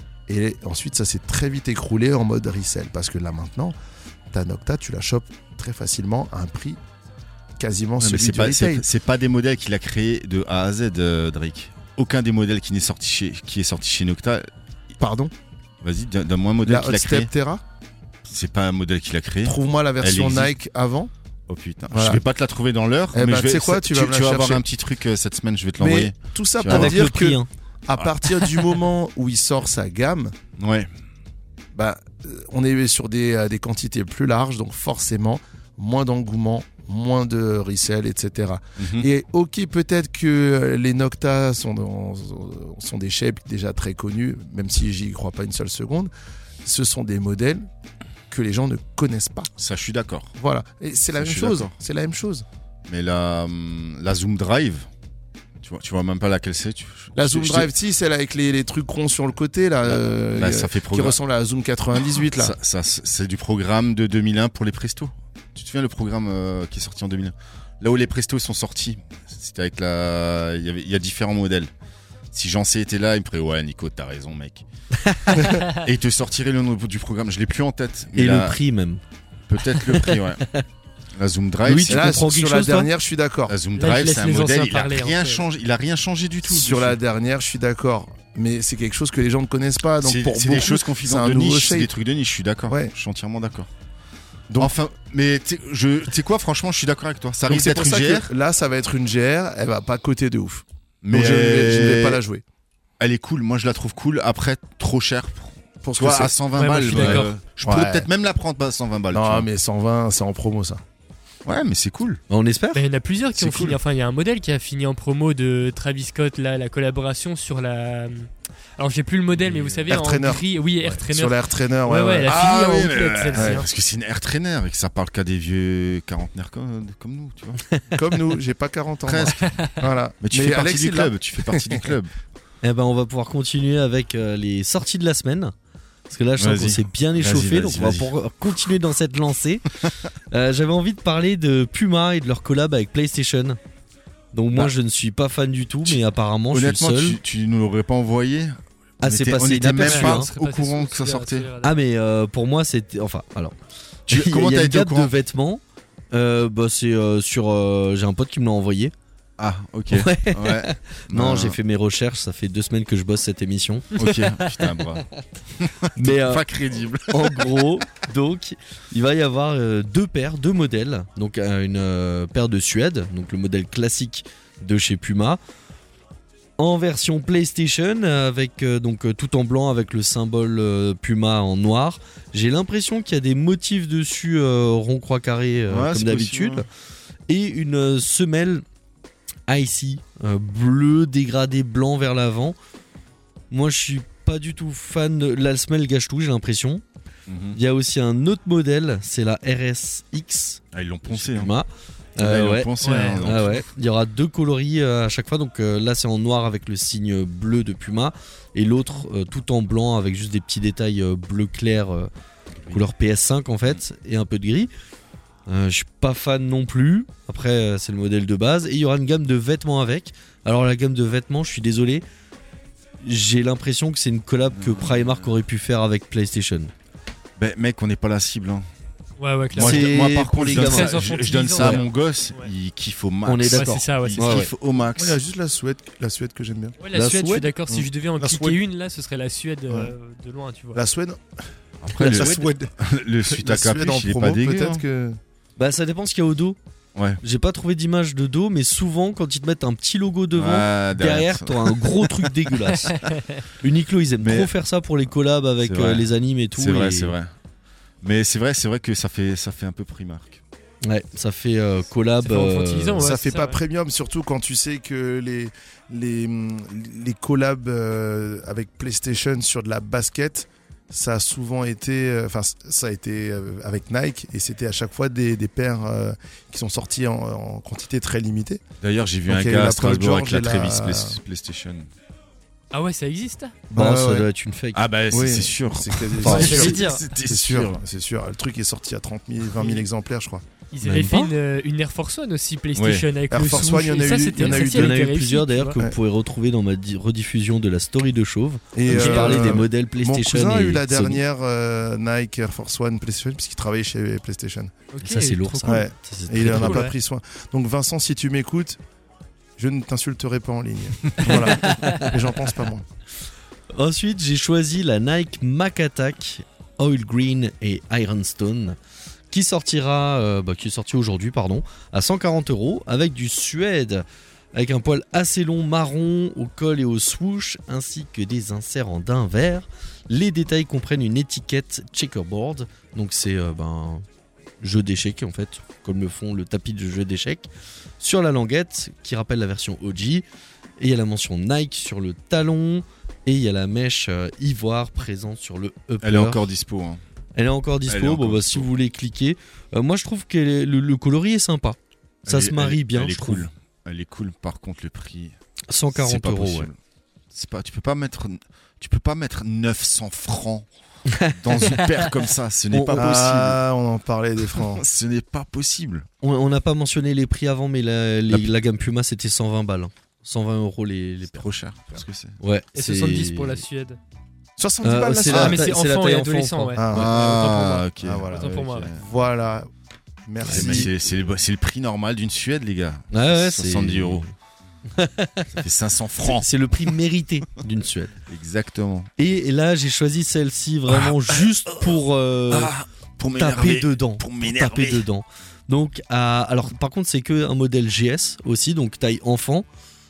Et ensuite, ça s'est très vite écroulé en mode resell. Parce que là, maintenant, ta Nocta, tu la chopes très facilement à un prix quasiment Ouais, mais celui c'est du pas, retail. c'est, c'est pas des modèles qu'il a créés de A à Z, euh, Drake. Aucun des modèles qui, n'est sorti chez, qui est sorti chez Nocta. Pardon? Vas-y, donne- donne-moi un modèle La qu'il a Hot créé. Step Terra? C'est pas un modèle qu'il a créé. Trouve-moi la version existe. Nike avant. Oh putain. Voilà. Je vais pas te la trouver dans l'heure. Eh mais ben, je vais, tu sais quoi, ça- tu vas me la tu vas avoir chercher. un petit truc euh, cette semaine, je vais te l'envoyer. Mais tout ça Tu pour vas Avec dire le prix, que hein. à partir du moment où il sort sa gamme, Ouais. bah, euh, on est sur des, euh, des quantités plus larges, donc forcément moins d'engouement, moins de resell, et cetera. Mhm. Et ok, peut-être que euh, les Nocta sont, dans- sont des shapes déjà très connus, même si j'y crois pas une seule seconde. Ce sont des modèles que les gens ne connaissent pas. Ça, je suis d'accord. Voilà. Et c'est la Ça, même je suis chose. d'accord. C'est la même chose. Mais la, hum, la Zoom Drive, tu vois, tu vois même pas laquelle c'est. Tu, La je- Zoom je- Drive, si, celle avec les, les trucs ronds sur le côté, là, euh, Bah, ça fait qui programme. ressemble à la Zoom quatre-vingt-dix-huit, là. Ça, ça, c'est du programme de deux mille un pour les Presto. Tu te souviens le programme euh, qui est sorti en deux mille un? Là où les Presto sont sortis, c'était avec la. Il y avait, il y a différents modèles. Si Jancé était là, il me ferait ouais Nico, t'as raison mec. Et il te sortirait le nom du programme. Je l'ai plus en tête. mais Et là, le prix même. Peut-être le prix, ouais. La Zoom Drive. Louis, c'est- Et là, comprends sur quelque la chose, toi dernière, je suis d'accord. La Zoom Là, je Drive, laisse c'est un les modèle. anciens Il a parler, rien en fait. changé. Il a rien changé du tout. Sur dessus. la dernière, je suis d'accord. Mais c'est quelque chose que les gens ne connaissent pas. Donc C'est pour c'est beaucoup, des choses c'est confidantes un de nouveau niche, c'est shape. des trucs de niche. Je suis d'accord. Ouais. Je suis entièrement d'accord. Donc- Enfin, mais tu sais- je, tu sais quoi, franchement, je suis d'accord avec toi. Ça Donc risque c'est d'être pour une ça G R, que là, ça va être une G R. Elle va pas coter de ouf. mais Donc je, ne vais, je ne vais pas la jouer. Elle est cool. Moi, je la trouve cool. Après, trop cher. Pour ce Tu que vois, c'est. à cent vingt Ouais, moi, balles. je suis d'accord. euh, je Ouais. pourrais peut-être même la prendre à cent vingt balles. tu Non, vois. mais cent vingt, c'est en promo, ça. Ouais, mais c'est cool. On espère. Mais il y en a plusieurs qui C'est ont cool. fini. Enfin, il y a un modèle qui a fini en promo de Travis Scott, là, la collaboration sur la. Alors, j'ai plus le modèle, mais vous savez, Air en Trainer. gris. Oui, Air Trainer. Sur l'Air Trainer, Ouais, ouais. ouais, elle a Ah fini oui, en mais- outlet, celle-ci. ouais. hein. Parce que c'est une air trainer et que ça parle qu'à des vieux quarantenaires comme, comme nous, tu vois. Comme nous, j'ai pas quarante ans. moi. Presque. Voilà. Mais tu fais partie Alex, du il l'a. club. Tu fais partie du club. Eh ben, on va pouvoir continuer avec euh, les sorties de la semaine. Parce que là, je sens Vas-y. qu'on s'est bien Vas-y, échauffé, vas-y, donc on va vas-y. pouvoir continuer dans cette lancée. Euh, J'avais envie de parler de Puma et de leur collab avec PlayStation. Donc moi Bah, je ne suis pas fan du tout, mais apparemment je Honnêtement, suis le seul. tu, tu nous l'aurais pas envoyé. Ah, On c'est était- passé on était même inaperçu, pas hein. serait au passé courant sous- que ça sous- sortait. sous- Ah mais euh, pour moi c'était... Enfin, alors... Tu- Il y a- comment il y a t'as une été au gamme de courant vêtements. Euh, bah c'est euh, sur... euh, j'ai un pote qui me l'a envoyé. Ah, ok. Ouais. Ouais. Non, Euh, j'ai fait mes recherches, ça fait deux semaines que je bosse cette émission. Ok, putain, bravo. Mais euh, Pas crédible. en gros, donc, il va y avoir euh, deux paires, deux modèles. Donc, euh, une euh, paire de Suède, donc le modèle classique de chez Puma, en version PlayStation, avec euh, donc euh, tout en blanc avec le symbole euh, Puma en noir. J'ai l'impression qu'il y a des motifs dessus, euh, rond, croix, carré, euh, Ouais, comme c'est d'habitude, possible, et une euh, semelle icy, euh, bleu dégradé blanc vers l'avant. Moi, je suis pas du tout fan de la semelle gâche tout, j'ai l'impression. Mhm. Il y a aussi un autre modèle, c'est la R S X Ah, ils l'ont poncé. Hein. Puma. Ah, Euh, ils l'ont ouais. poncé. Ouais. hein, donc. Ah ouais. Il y aura deux coloris euh, à chaque fois. Donc euh, là, c'est en noir avec le signe bleu de Puma, et l'autre euh, tout en blanc avec juste des petits détails euh, bleu clair, euh, couleur P S cinq en fait, et un peu de gris. Euh, je suis pas fan non plus. Après, euh, c'est le modèle de base, et il y aura une gamme de vêtements avec. Alors la gamme de vêtements, je suis désolé, j'ai l'impression que c'est une collab que Primark aurait pu faire avec PlayStation. Ben, mec, on n'est pas la cible. Hein. Ouais, ouais, Moi, clairement. C'est je, moi, par pour contre, les je donne, gamins. ça, je, je donne ça à Ouais. mon gosse. Ouais. Il kiffe au max. On est Ouais, d'accord. c'est ça, ouais, Il c'est Ouais, kiffe au max. Il y a juste la Suède, la Suède que j'aime bien. Ouais, la, La Suède, je suis Suède. d'accord. Si Mmh. je devais en La cliquer Suède. une, là, ce serait la Suède euh, de loin, tu vois. La Suède, Après, la le, Suède, le suite la à Suède en capuche, il est promo, pas dégueu. peut-être hein. que. Bah ça dépend ce qu'il y a au dos. Ouais. J'ai pas trouvé d'image de dos, mais souvent quand ils te mettent un petit logo devant, Ouais, derrière ça. t'auras un gros truc dégueulasse. Uniqlo ils aiment Mais- trop faire ça pour les collabs avec C'est vrai. euh, les animes et tout. C'est vrai, et- c'est vrai. Mais c'est vrai, c'est vrai que ça fait, ça fait un peu Primark. Ouais, ça fait euh, collab. Ça fait enfantilisant, ouais. ça c'est fait ça, pas ouais. premium, surtout quand tu sais que les, les, les collabs euh, avec PlayStation sur de la basket, ça a souvent été, enfin, ça a été euh, avec Nike, et c'était à chaque fois des, des paires euh, qui sont sorties en, en quantité très limitée. D'ailleurs, j'ai vu Donc, un il y a eu gars à la Strasbourg Paul avec la George et la- Travis Play- PlayStation. Ah ouais, ça existe. Bon, Ah, ça ouais. doit être une fake. Ah bah, c'est Oui, c'est sûr. C'est quasi- Enfin, c'est j'allais sûr. dire. C'était C'est sûr, sûr. c'est sûr. Le truc est sorti à trente mille, vingt mille exemplaires, je crois. Ils Même avaient fait pas. une, euh, une Air Force One aussi, PlayStation, avec Air le Force swoosh. One, il y en a et ça, eu- c'était il y en a eu celle-ci, Il y en elle a était eu réussie, plusieurs tu d'ailleurs vois. que vous Ouais. pouvez retrouver dans ma di- rediffusion de la story de Chauve. Et Donc, je euh, parlais des modèles Mon PlayStation. cousin a eu et la Sony. dernière euh, Nike Air Force One PlayStation puisqu'il travaillait chez PlayStation. Ok, Ça c'est lourd trop ça. cool. Ouais. Ça, c'est Et il très en a cool, pas ouais. pris soin. Donc Vincent, si tu m'écoutes, je ne t'insulterai pas en ligne. Voilà. Mais j'en pense pas moins. Ensuite, j'ai choisi la Nike Mac Attack Oil Green et Ironstone qui sortira, euh, bah, qui est sorti aujourd'hui, pardon, à cent quarante euros avec du suède, avec un poil assez long marron au col et au swoosh, ainsi que des inserts en daim vert. Les détails comprennent une étiquette checkerboard, donc c'est euh, ben, jeu d'échecs en fait, comme le font le tapis de jeu d'échecs, sur la languette qui rappelle la version O G. Et il y a la mention Nike sur le talon. Et il y a la mèche euh, ivoire présente sur le upper. Elle est encore dispo. Hein. Elle est encore dispo. Elle est encore bon, bah, dispo. si vous voulez cliquer. Euh, moi, je trouve que le, le coloris est sympa. Ça Elle se est- marie elle- bien, Elle est je trouve. cool. Elle est cool. Par contre, le prix. cent c'est quarante pas euros, ouais. possible. C'est pas. Tu peux pas mettre. Tu peux pas mettre neuf cents francs dans une paire comme ça. Ce n'est On- pas on- possible. Ah, on en parlait des francs. Ce n'est pas possible. On on n'a pas mentionné les prix avant, mais la, les- la gamme Puma, c'était cent vingt balles. hein. cent vingt euros les, les C'est trop cher. Parce que c'est. Ouais. Et c'est- soixante-dix pour la Suède. soixante-dix Euh, balles la c'est Suède. la Ah, mais taille- c'est c'est la enfant taille et enfant, adolescent, quoi. ouais. Ah, Ouais, Ah, ok. Ah, voilà. Autant pour moi, Ok. ouais. Voilà. Eh ben, Merci. C'est c'est le, c'est le prix normal d'une Suède, les gars. Ouais, ouais, c'est- soixante-dix euros. Ça fait cinq cents francs. C'est le prix mérité d'une Suède. Exactement. Et, et là, j'ai choisi celle-ci vraiment juste pour euh, Ah, pour taper m'énerver. dedans. Pour taper m'énerver. dedans. Donc, à- alors par contre, c'est que un modèle G S aussi, donc taille enfant.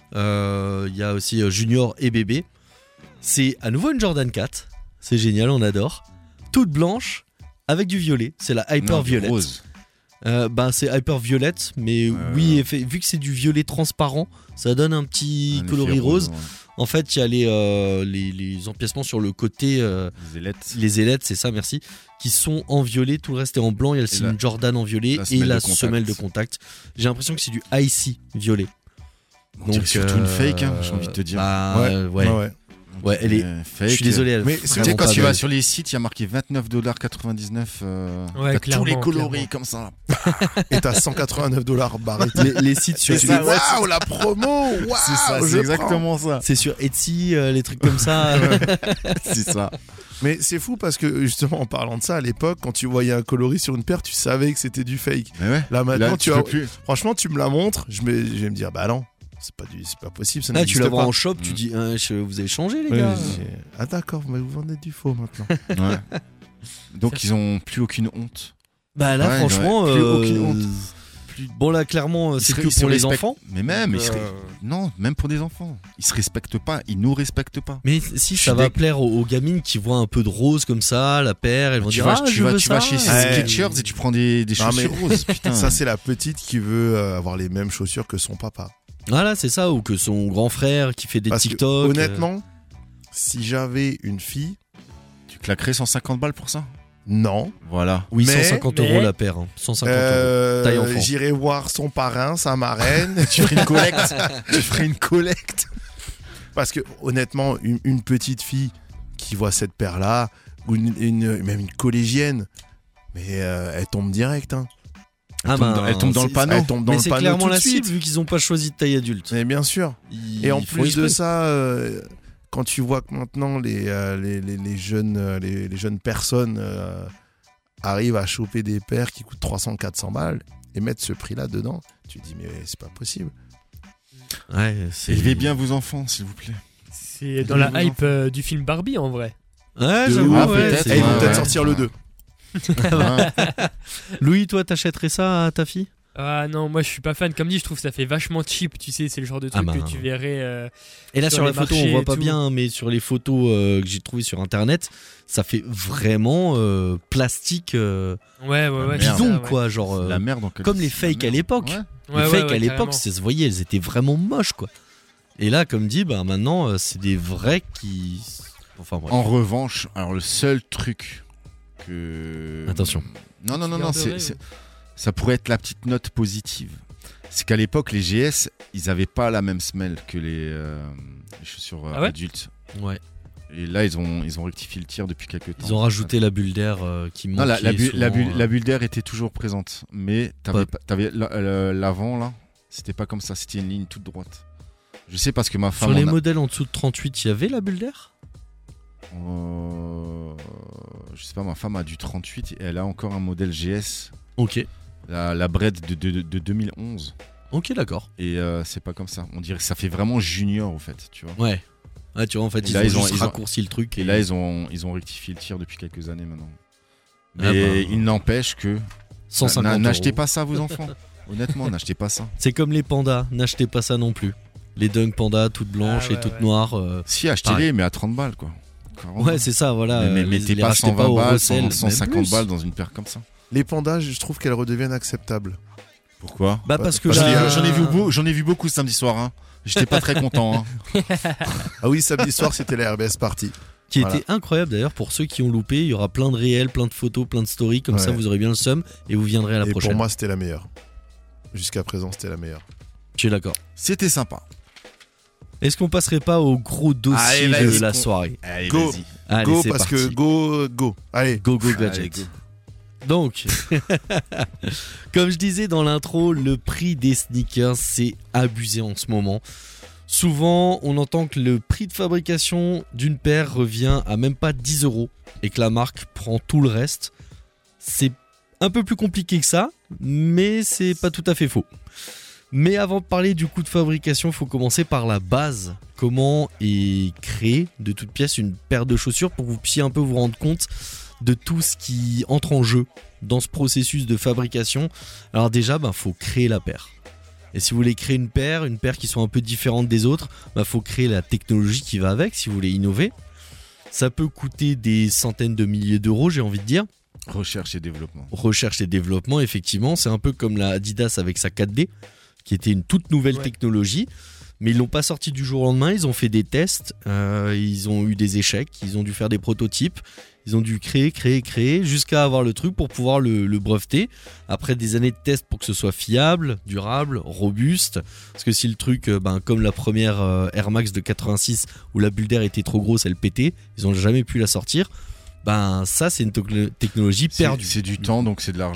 Euh, Il y a aussi euh, junior et bébé. C'est à nouveau une Jordan quatre. C'est génial, on adore. Toute blanche avec du violet. C'est la Hyper Non, du Violette. rose. Euh, ben c'est Hyper Violette, mais Ouais, oui, ouais. effe- vu que c'est du violet transparent, ça donne un petit Un effet coloris rose. ouais. En fait, il y a les, euh, les, les empiècements sur le côté. euh, Les ailettes. les ailettes, c'est ça, merci, qui sont en violet, tout le reste est en blanc. Il y a le signe la- Jordan en violet la et semelle la de contact. semelle de contact. J'ai l'impression que c'est du icy violet. On dirait surtout une fake, hein, j'ai envie de te dire. Bah, Ouais, euh, ouais. ouais, ouais. Ouais, elle est. Euh, fake. Je suis désolé, elle est Mais vraiment c'est- Tu sais, quand pas tu vas belle. sur les sites, il y a marqué vingt-neuf dollars quatre-vingt-dix-neuf. Euh, Ouais, t'as tous clairement, les coloris clairement. comme ça. Et t'as cent quatre-vingt-neuf dollars barré. les, les sites sur Et tu dis waouh, la promo, waouh, C'est ça, je c'est exactement ça. c'est sur Etsy, euh, les trucs comme ça. C'est ça. Mais c'est fou parce que justement en parlant de ça, à l'époque, quand tu voyais un coloris sur une paire, tu savais que c'était du fake. Mais ouais. Là maintenant, Là, tu peux as... plus. franchement, tu me la montres, je, me... je vais me dire bah non, c'est pas du, c'est pas possible, ça Ah, tu n'existe la vois pas. en shop, tu Mm. dis euh, je- vous avez changé les Ouais, gars. j'ai- ah d'accord, mais vous vendez du faux maintenant. Ouais. Donc ils ont plus aucune honte. Bah là Ouais, franchement, ouais, plus euh, aucune honte. bon là clairement Ils c'est se- que ils se pour les respectent. enfants. Mais même, ils se... Euh, non, même pour des enfants. Ils se respectent pas, ils nous respectent pas. Mais si Je ça suis va deg- plaire aux, aux gamines qui voient un peu de rose comme ça, la paire, elles vont Tu dire vas, ah tu je vas, veux tu ça. vas chez Ouais. Skechers et tu prends des, des Non, mais- chaussures roses. Putain. Ça c'est la petite qui veut euh, avoir les mêmes chaussures que son papa. Voilà c'est ça, ou que son grand frère qui fait des Parce que, TikTok. euh, honnêtement, si j'avais une fille, Tu claquerais cent cinquante balles pour ça. non. Voilà. oui mais- cent cinquante mais- euros la paire, hein. cent cinquante euros. Euh, Taille enfant. J'irai voir son parrain, sa marraine. Tu ferais une collecte. tu ferais une collecte. Parce que honnêtement, une, une petite fille qui voit cette paire-là, ou une, une- même une collégienne, mais euh, elle tombe direct. Hein. Ah tombe dans- elle tombe dans le c'est- panneau. Elle tombe dans mais le c'est panneau clairement tout de la suite. cible vu qu'ils ont pas choisi de taille adulte. Mais bien sûr. Ils Et en font plus de exprès. ça, euh, quand tu vois que maintenant les, euh, les, les, les jeunes, euh, les, les jeunes personnes euh, arrivent à choper des paires qui coûtent trois cents quatre cents balles et mettre ce prix-là dedans, tu te dis mais c'est pas possible. Ouais, c'est Élevez bien vos enfants, s'il vous plaît. C'est dans la hype euh, du film Barbie en vrai. Ouais, De j'avoue, ouf. Ah, ouais, peut-être. c'est- Et ils vont Ouais, peut-être ouais. sortir le deux. Louis, toi t'achèterais ça à ta fille? Ah non, moi je suis pas fan. Comme dit, je trouve que ça fait vachement cheap. Tu sais, c'est le genre de truc Ah bah. que tu verrais. euh, Et là Sur sur, la les photo on marchés voit et pas tout. bien, mais sur les photos euh, que j'ai trouvées sur internet, ça fait vraiment euh, plastique euh, Ouais, ouais, ouais. Merde. c'est ça, bidon ouais. quoi, genre euh, La merde en quelque comme les sorte. La fakes à merde. l'époque. Ouais. les Ouais, ouais, fakes ouais, à l'époque, carrément. ça se voyait, elles étaient vraiment moches quoi. Et là comme dit, bah maintenant euh, c'est des vrais qui, enfin bref. En revanche, alors le seul truc que. Attention. Non, non, non, non, c'est, Garderai, c'est- ou- ça pourrait être la petite note positive. C'est qu'à l'époque, les G S, ils avaient pas la même semelle que les, euh, les chaussures euh, Ah ouais adultes. Ouais. Et là, ils ont, ils ont rectifié le tir depuis quelques temps. Ils ont rajouté la bulle d'air euh, qui manquait Non, la, la, bu- la, souvent, bulle, euh. la bulle d'air était toujours présente. Mais t'avais, pas- t'avais la- la- l'avant, là, c'était pas comme ça. C'était une ligne toute droite. Je sais parce que ma femme. Sur les en a- modèles en dessous de trente-huit, il y avait la bulle d'air? Euh, je sais pas, ma femme a du trente-huit et elle a encore un modèle G S, Ok. la, la Bred de, de, de deux mille onze. Ok, d'accord. Et euh, c'est pas comme ça. On dirait que ça fait vraiment junior, au fait, tu vois. Ouais. Ouais, tu vois, en fait, Et ils là, ont ils ont- juste ils ont- raccourci le truc. Et là, ils ont, ils ont rectifié le tir depuis quelques années maintenant. Mais Ah bah. il n'empêche que. cent na- cinquante N'achetez euros. pas ça à vos enfants. Honnêtement, n'achetez pas ça. C'est comme les pandas, n'achetez pas ça non plus. Les Dunk Pandas toutes blanches Ah ouais, et toutes ouais. noires. euh, Si, achetez-les, mais à trente balles, quoi. quarante. Ouais, c'est ça, voilà. Mais, mais euh, mettez les pas rachetez cent vingt au balles, recel, cent- cent même cinquante plus. balles dans une paire comme ça. Les pandas, je trouve qu'elles redeviennent acceptables. Pourquoi Bah parce que Parce J'en ai, que là- là- j'en ai vu beau- j'en ai vu beaucoup samedi soir. Hein. J'étais pas très content. Hein. Ah oui, samedi soir, c'était la R B S Party. qui Voilà. était incroyable d'ailleurs pour ceux qui ont loupé. Il y aura plein de réels, plein de photos, plein de stories. Comme Ouais. ça, vous aurez bien le seum et vous viendrez à la Et prochaine. pour moi, c'était la meilleure. Jusqu'à présent, c'était la meilleure. Je suis d'accord. C'était sympa. Est-ce qu'on passerait pas au gros dossier Allez, de vas-y, la qu'on- soirée? Allez, Go. vas-y. Allez, Go, c'est parce parti. que go, go. Allez. Go Go Allez, Gadget. go. Donc, comme je disais dans l'intro, le prix des sneakers c'est abusé en ce moment. Souvent, on entend que le prix de fabrication d'une paire revient à même pas dix euros et que la marque prend tout le reste. C'est un peu plus compliqué que ça, mais c'est pas tout à fait faux. Mais avant de parler du coût de fabrication, il faut commencer par la base. Comment est créée de toute pièce une paire de chaussures pour que vous puissiez un peu vous rendre compte de tout ce qui entre en jeu dans ce processus de fabrication. Alors déjà, il faut créer la paire. Et si vous voulez créer une paire, une paire qui soit un peu différente des autres, il faut créer la technologie qui va avec si vous voulez innover. Ça peut coûter des centaines de milliers d'euros, j'ai envie de dire. Recherche et développement. Recherche et développement, effectivement, c'est un peu comme la Adidas avec sa quatre D, qui était une toute nouvelle Ouais. technologie. Mais ils l'ont pas sorti du jour au lendemain, ils ont fait des tests, euh, ils ont eu des échecs, ils ont dû faire des prototypes, ils ont dû créer, créer, créer, jusqu'à avoir le truc pour pouvoir le, le breveter. Après des années de tests pour que ce soit fiable, durable, robuste. Parce que si le truc, euh, ben, comme la première euh, Air Max de quatre-vingt-six, où la bulle d'air était trop grosse, elle pétait, ils ont jamais pu la sortir. Ben ça c'est une toclo- technologie C'est, perdue. c'est du temps, donc c'est de l'argent.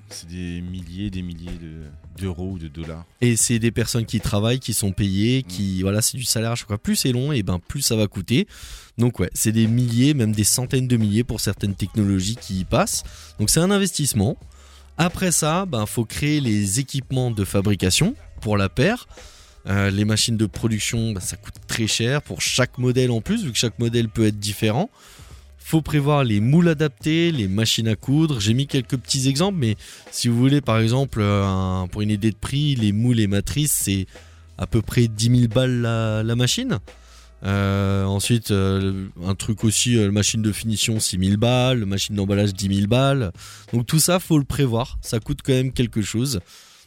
C'est des milliers, des milliers de, d'euros ou de dollars. Et c'est des personnes qui travaillent, qui sont payées, qui, mmh. voilà, c'est du salaire à chaque fois. Plus c'est long, et ben plus ça va coûter. Donc ouais, c'est des milliers, même des centaines de milliers pour certaines technologies qui y passent. Donc c'est un investissement. Après ça, ben faut créer les équipements de fabrication pour la paire. Euh, les machines de production, ben, ça coûte très cher pour chaque modèle en plus, vu que chaque modèle peut être différent. Faut prévoir les moules adaptés, les machines à coudre. J'ai mis quelques petits exemples, mais si vous voulez, par exemple, un, pour une idée de prix, les moules et matrices, c'est à peu près dix mille balles la, la machine. Euh, ensuite, euh, un truc aussi, euh, machine de finition, six mille balles, machine d'emballage, dix mille balles. Donc tout ça, faut le prévoir. Ça coûte quand même quelque chose.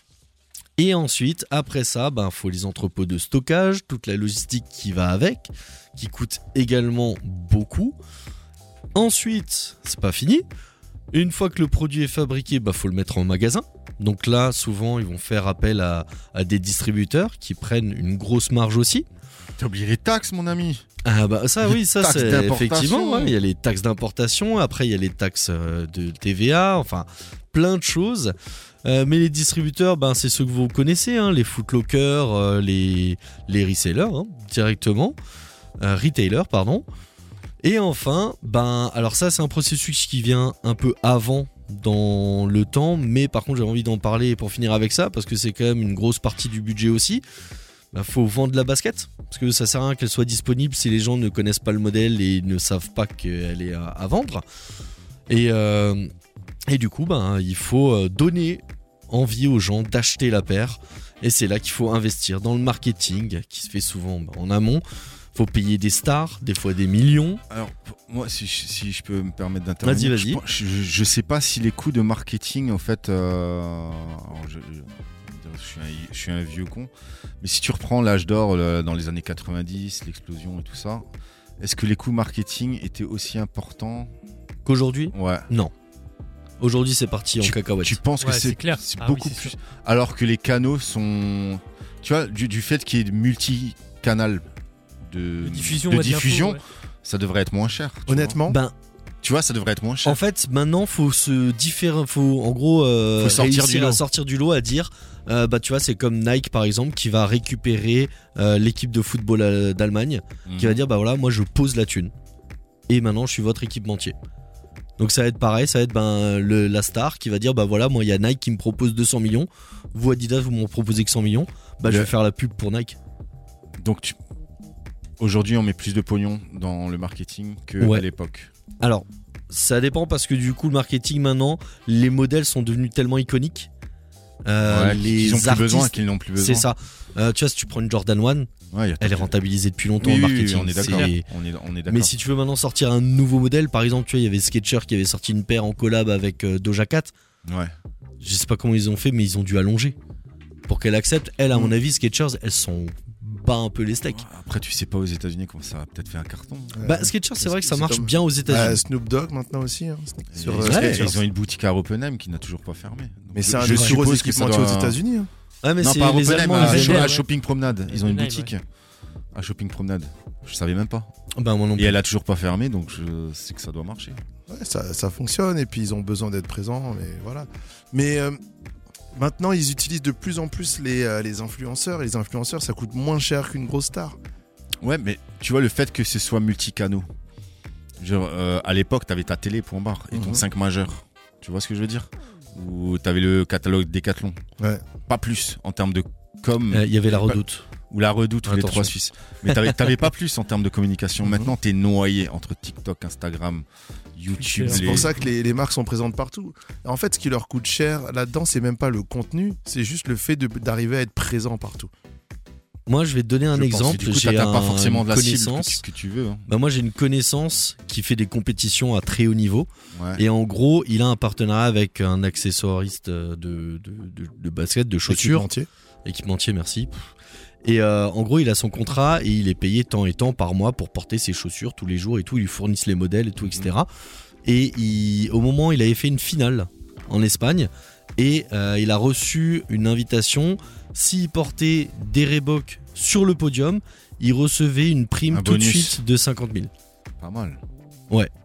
Et ensuite, après ça, ben, faut les entrepôts de stockage, toute la logistique qui va avec, qui coûte également beaucoup. Ensuite, c'est pas fini. Une fois que le produit est fabriqué, bah faut le mettre en magasin. Donc là, souvent, ils vont faire appel à, à des distributeurs qui prennent une grosse marge aussi. T'as oublié les taxes, mon ami. Ah bah ça, les oui, ça c'est effectivement. Ouais, il y a les taxes d'importation. Après, il y a les taxes de T V A. Enfin, plein de choses. Euh, mais les distributeurs, ben c'est ceux que vous connaissez, hein, les Footlocker, euh, les les resellers hein, directement, euh, retailers, pardon. Et enfin, ben, alors ça c'est un processus qui vient un peu avant dans le temps, mais par contre j'avais envie d'en parler pour finir avec ça, parce que c'est quand même une grosse partie du budget aussi. Ben, faut vendre la basket, parce que ça sert à rien qu'elle soit disponible si les gens ne connaissent pas le modèle et ne savent pas qu'elle est à, à vendre. Et, euh, et du coup, ben, il faut donner envie aux gens d'acheter la paire, et c'est là qu'il faut investir dans le marketing, qui se fait souvent ben, en amont. Faut payer des stars, des fois des millions. Alors, moi, si je, si je peux me permettre d'intervenir, vas-y, vas-y. Je, je, je sais pas si les coûts de marketing, en fait, euh, je, je, je, suis un, je suis un vieux con, mais si tu reprends l'âge d'or le, dans les années quatre-vingt-dix, l'explosion et tout ça, est-ce que les coûts marketing étaient aussi importants qu'aujourd'hui ? Ouais. Non. Aujourd'hui, c'est parti en tu, cacahuète. Tu penses que ouais, c'est, c'est, clair. c'est ah, beaucoup oui, c'est plus, sûr. alors que les canaux sont, tu vois, du, du fait qu'il y ait multi-canal de, de diffusion, de ouais, diffusion de ouais. ça devrait être moins cher. Honnêtement, ben, tu vois, ça devrait être moins cher. en fait, maintenant, faut se différer, faut en gros euh, faut sortir réussir du lot. à sortir du lot, à dire, euh, bah tu vois, c'est comme Nike par exemple qui va récupérer euh, l'équipe de football euh, d'Allemagne, mmh. qui va dire bah voilà, moi je pose la thune et maintenant je suis votre équipementier. Donc ça va être pareil, ça va être ben le, la star qui va dire bah voilà, moi il y a Nike qui me propose deux cents millions, vous Adidas vous m'en proposez que cent millions, bah le... je vais faire la pub pour Nike. Donc tu aujourd'hui, on met plus de pognon dans le marketing qu'à ouais. l'époque. Alors, ça dépend parce que du coup, le marketing maintenant, les modèles sont devenus tellement iconiques. Euh, ouais, les qu'ils ont plus artistes, besoin, qu'ils n'ont plus besoin. C'est ça. Euh, tu vois, si tu prends une Jordan un, ouais, elle est rentabilisée depuis longtemps oui, en marketing. Oui, on est d'accord. C'est... On est, on est d'accord. Mais si tu veux maintenant sortir un nouveau modèle, par exemple, tu vois, il y avait Skechers qui avait sorti une paire en collab avec euh, Doja Cat. Ouais. Je sais pas comment ils ont fait, mais ils ont dû allonger pour qu'elle accepte. Elle, à mmh. mon avis, Skechers, elles sont bat un peu les steaks. Après, tu sais pas aux États-Unis comment ça a peut-être fait un carton. Bah, Skechers, c'est vrai que ça c'est marche comme... bien aux États-Unis. Euh, Snoop Dogg maintenant aussi. Hein, sur, euh, ouais, ils ont une boutique à Oppenheim qui n'a toujours pas fermé. Donc mais je, c'est un je des plus gros équipementiers doit... aux États-Unis. Hein. Ouais, mais non, c'est pas à les Oppenheim, Allemands, à, ils à ouais. Shopping Promenade. Ils ont une Oppenheim, boutique ouais. à Shopping Promenade. Je savais même pas. Bah, moi non plus. Et elle a toujours pas fermé, donc je sais que ça doit marcher. Ouais, ça, ça fonctionne et puis ils ont besoin d'être présents, mais voilà. Mais euh, maintenant, ils utilisent de plus en plus les, euh, les influenceurs. Et les influenceurs, ça coûte moins cher qu'une grosse star. Ouais, mais tu vois, le fait que ce soit multicanaux. Genre, euh, à l'époque, t'avais ta télé, point barre, et ton mmh. cinq majeurs. Tu vois ce que je veux dire ? Ou t'avais le catalogue Decathlon. Ouais. Pas plus en termes de com. Il euh, y avait la Redoute. Ou la Redoute, ou les trois Suisses. Mais t'avais, t'avais pas plus en termes de communication. Mmh. Maintenant, t'es noyé entre TikTok, Instagram, YouTube. C'est les... pour ça que les, les marques sont présentes partout. En fait, ce qui leur coûte cher là-dedans, c'est même pas le contenu, c'est juste le fait de, d'arriver à être présent partout. Moi, je vais te donner un je exemple. Pense que, du coup, j'ai t'as un, pas forcément de la connaissance cible que tu, que tu veux. Hein. Bah moi, j'ai une connaissance qui fait des compétitions à très haut niveau. Ouais. Et en gros, il a un partenariat avec un accessoiriste de, de, de, de basket, de chaussures. Équipementier. Équipementier, merci. Et euh, en gros, il a son contrat et il est payé tant et tant par mois pour porter ses chaussures tous les jours et tout. Ils lui fournissent les modèles et tout, et cetera. Et il, au moment où il avait fait une finale en Espagne, et euh, il a reçu une invitation. S'il portait des Reebok sur le podium, il recevait une prime un tout bonus. de suite de cinquante mille. Pas mal. Ouais.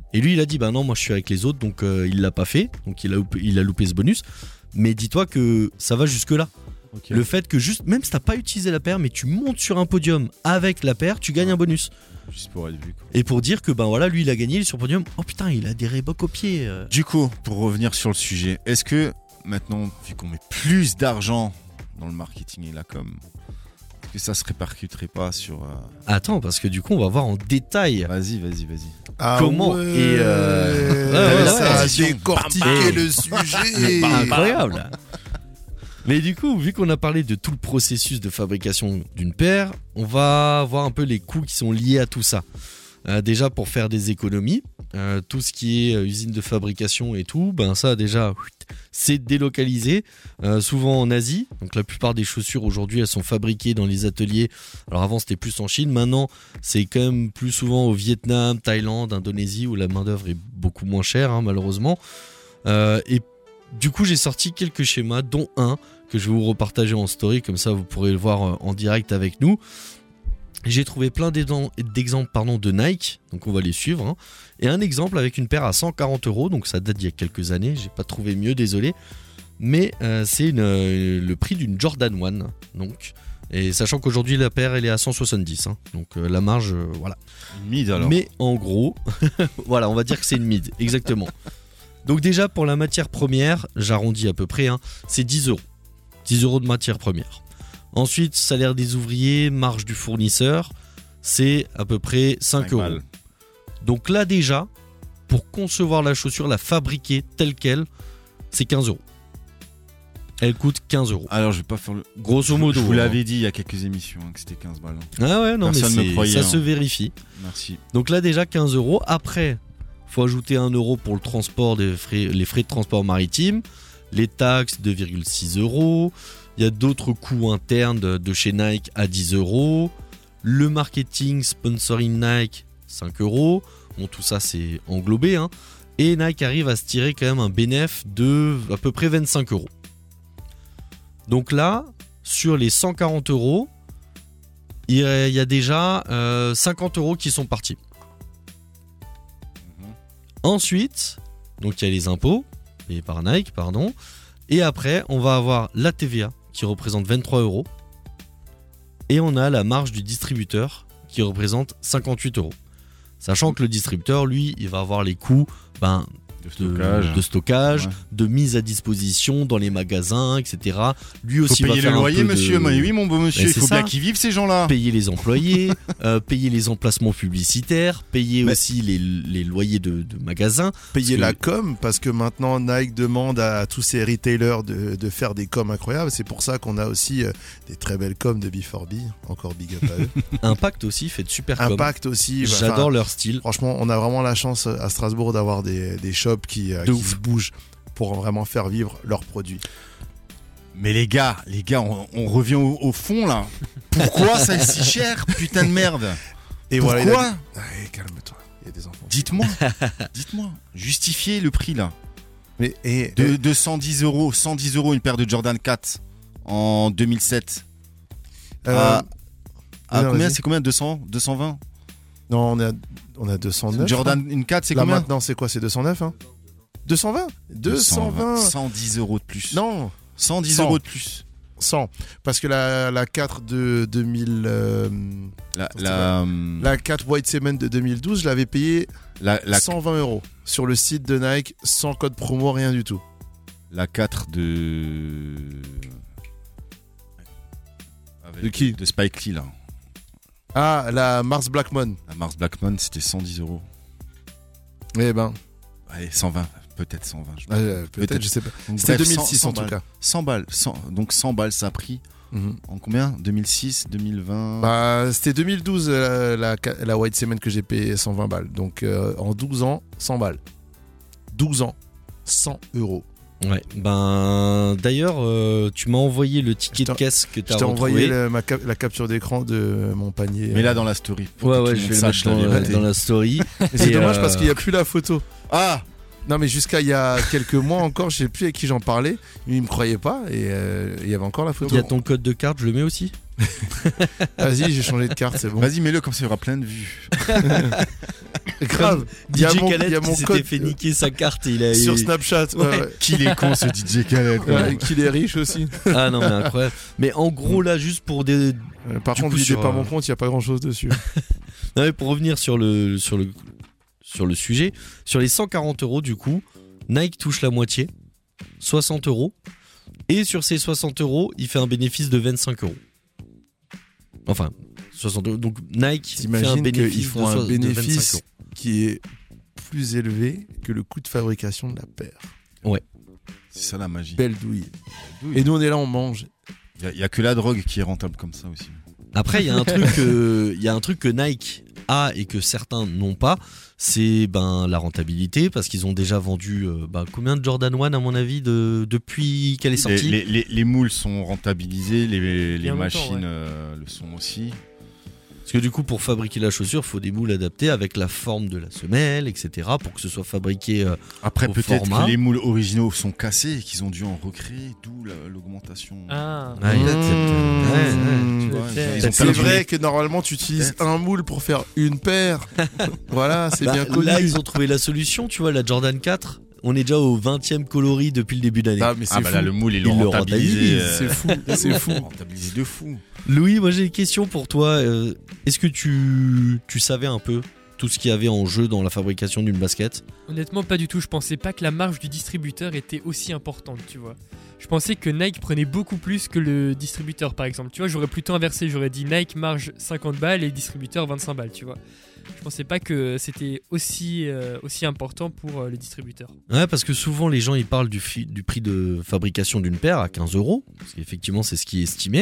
Et lui, il a dit, bah non, moi je suis avec les autres, donc euh, il l'a pas fait, donc il a, loupé, il a loupé ce bonus. Mais dis-toi que ça va jusque-là. Okay. Le fait que juste, même si t'as pas utilisé la paire, mais tu montes sur un podium avec la paire, tu gagnes un bonus. Juste pour être vu, quoi. Et pour dire que ben voilà, lui il a gagné, il est sur le podium. Oh putain, il a des Reebok au pied. euh. Du coup, pour revenir sur le sujet, est-ce que maintenant, vu qu'on met plus d'argent dans le marketing et la com, est-ce que ça se répercuterait pas sur... Euh... Attends, parce que du coup, on va voir en détail. Vas-y, vas-y, vas-y. Ah Comment ouais. et euh... ouais, ouais, ça a ouais. décortiqué le sujet. Pas incroyable. Mais du coup, vu qu'on a parlé de tout le processus de fabrication d'une paire, on va voir un peu les coûts qui sont liés à tout ça. Euh, déjà pour faire des économies, euh, tout ce qui est euh, usine de fabrication et tout, ben ça déjà c'est délocalisé, euh, souvent en Asie. Donc la plupart des chaussures aujourd'hui elles sont fabriquées dans les ateliers. Alors avant c'était plus en Chine, maintenant c'est quand même plus souvent au Vietnam, Thaïlande, Indonésie où la main d'œuvre est beaucoup moins chère hein, malheureusement. Euh, et du coup j'ai sorti quelques schémas dont un que je vais vous repartager en story, comme ça vous pourrez le voir en direct avec nous. J'ai trouvé plein d'exemples pardon, de Nike, donc on va les suivre. Hein. Et un exemple avec une paire à cent quarante euros, donc ça date d'il y a quelques années, j'ai pas trouvé mieux, désolé. Mais euh, c'est une, euh, le prix d'une Jordan un. Donc, et sachant qu'aujourd'hui la paire elle est à cent soixante-dix, hein, donc euh, la marge, euh, voilà. Une mid alors. Mais en gros, voilà, on va dire que c'est une mid, exactement. Donc déjà pour la matière première, j'arrondis à peu près, hein, c'est dix euros. dix euros de matière première. Ensuite, salaire des ouvriers, marge du fournisseur, c'est à peu près cinq euros. Balles. Donc là déjà, pour concevoir la chaussure, la fabriquer telle qu'elle, c'est quinze euros. Elle coûte quinze euros. Alors je vais pas faire le... Grosso modo. Je vous l'avais hein. dit il y a quelques émissions hein, que c'était quinze balles. Ah ouais, non Personne mais me croyait, ça hein. se vérifie. Merci. Donc là déjà quinze euros. Après, faut ajouter un euro pour le transport, des frais, les frais de transport maritime, les taxes deux virgule six euros. Il y a d'autres coûts internes de, de chez Nike à dix euros. Le marketing, sponsoring Nike, cinq euros. Bon, tout ça, c'est englobé. Hein. Et Nike arrive à se tirer quand même un bénéfice de à peu près vingt-cinq euros. Donc là, sur les cent quarante euros, il y a déjà euh, cinquante euros qui sont partis. Mmh. Ensuite, donc il y a les impôts, payés par Nike, pardon. Et après, on va avoir la T V A qui représente vingt-trois euros. Et on a la marge du distributeur qui représente cinquante-huit euros. Sachant que le distributeur, lui, il va avoir les coûts ben, de stockage, de, de, stockage ouais. de mise à disposition dans les magasins, et cetera. Lui aussi faut va payer faire le un loyer, peu monsieur. de... Mais oui, mon beau monsieur, ben, il faut ça. bien qu'ils vivent ces gens-là. Payer les employés, euh, payer les emplacements publicitaires, payer mais aussi les, les loyers de, de magasins. Payer que... la com, parce que maintenant Nike demande à tous ces retailers de, de faire des coms incroyables. C'est pour ça qu'on a aussi euh, des très belles coms de B four B. Encore big up à eux. Impact aussi fait de super com. Impact aussi. Bah, j'adore leur style. Franchement, on a vraiment la chance à Strasbourg d'avoir des, des shops qui, euh, qui se bougent pour vraiment faire vivre leurs produits. Mais les gars, les gars, on, on revient au, au fond là. Pourquoi ça est si cher, putain de merde? Et pourquoi voilà, dit... Allez, calme-toi, il y a des enfants. Dites-moi, dites-moi, justifiez le prix là. Mais, et, de, et... de cent dix euros, cent dix euros une paire de Jordan quatre en deux mille sept. Euh... À, à non, combien? C'est combien? deux cents, deux cent vingt? Non, on est à, on a deux cent neuf. Jordan, hein. Une quatre, c'est là combien? Maintenant, c'est quoi? C'est deux cent neuf, hein? deux cent vingt? deux cent vingt. cent dix euros de plus. Non. cent dix cent euros de plus. cent. Parce que la, la quatre de deux mille... Euh, la, la, la quatre White Cement de deux mille douze, je l'avais payé la, la, cent vingt euros. Sur le site de Nike, sans code promo, rien du tout. La quatre de... Avec de qui? De Spike Lee, là. Ah, la Mars Blackmon. La Mars Blackmon, c'était cent dix euros. Eh ben... Allez, cent vingt. Peut-être cent vingt. Je ah, euh, peut-être, peut je sais pas. Donc, c'était bref, deux mille six cent, en cent tout cas. cent balles. cent, donc cent balles, ça a pris. Mm-hmm. En combien? deux mille six, deux mille vingt? Bah, c'était deux mille douze euh, la, la White Cement que j'ai payé cent vingt balles. Donc euh, en douze ans, cent balles. douze ans, cent euros. Ouais, ben d'ailleurs, euh, tu m'as envoyé le ticket de caisse que tu as retrouvé. Je t'ai envoyé le, ma cap- la capture d'écran de mon panier. Mais là dans la story. Ouais, ouais, je vais le mettre dans, euh, dans la story. C'est dommage euh... parce qu'il n'y a plus la photo. Ah! Non, mais jusqu'à il y a quelques mois encore, je sais plus avec qui j'en parlais. Il me croyait pas et euh, il y avait encore la photo. Il y a ton code de carte, je le mets aussi. Vas-y, j'ai changé de carte, c'est bon. Vas-y, mets-le comme ça il y aura plein de vues. Grave. Il D y a J mon, il y Khaled a qui mon s'était code fait niquer sa carte et il a sur il- Snapchat. Ouais. Ouais. Ouais. Qu'il est con ce D J Khaled. quoi. Ouais, qu'il est riche aussi. Ah non mais incroyable. Mais en gros là juste pour des Euh, Par Du contre, coup, videz sur, pas euh, mon compte, il y a pas grand chose dessus. non, mais pour revenir sur le sur le sur le sujet, sur les cent quarante euros du coup, Nike touche la moitié, soixante euros, et sur ces soixante euros, il fait un bénéfice de vingt-cinq euros. Enfin, soixante euros. Donc Nike fait un T'imagines bénéfice qu'ils font de, un so- de vingt-cinq bénéfice euros. qui est plus élevé que le coût de fabrication de la paire. C'est ça la magie. Belle douille. douille. Et nous, on est là, on mange. Il y, a que la drogue qui est rentable comme ça aussi. Après, il y a un truc, que- il y a un truc que Nike a et que certains n'ont pas, c'est ben la rentabilité parce qu'ils ont déjà vendu euh, ben, combien de Jordan un à mon avis de, depuis qu'elle est Les, sortie. les, les- les moules sont rentabilisés, les, les Bien longtemps, machines ouais. euh, le sont aussi. Parce que du coup, pour fabriquer la chaussure, il faut des moules adaptés avec la forme de la semelle, et cetera, pour que ce soit fabriqué. euh, Après, Au peut-être format. que les moules originaux sont cassés et qu'ils ont dû en recréer, d'où la- l'augmentation. Ah, Ouais, il y a peut-être, euh, ouais, ouais. Mmh. Tu vois, Peut-être. ils ont C'est perdu- vrai que normalement, tu utilises Peut-être. un moule pour faire une paire. Voilà, c'est Bah, bien connu. là, ils ont trouvé la solution, tu vois, la Jordan quatre. On est déjà au vingtième coloris depuis le début d'année. Ah, mais c'est Ah bah fou. là, le moule, ils Ils l'ont le rentabilisé. rentabilisent, euh, C'est fou, c'est fou. Rentabilisé de fou. Louis, moi j'ai une question pour toi. Euh, Est-ce que tu, tu savais un peu tout ce qu'il y avait en jeu dans la fabrication d'une basket? honnêtement, pas du tout. Je pensais pas que la marge du distributeur était aussi importante, tu vois. Je pensais que Nike prenait beaucoup plus que le distributeur, par exemple. Tu vois, j'aurais plutôt inversé. J'aurais dit Nike marge cinquante balles et le distributeur vingt-cinq balles, tu vois. Je pensais pas que c'était aussi, euh, aussi important pour euh, le distributeur. Ouais, parce que souvent les gens ils parlent du, fi- du prix de fabrication d'une paire à quinze euros, parce qu'effectivement c'est ce qui est estimé.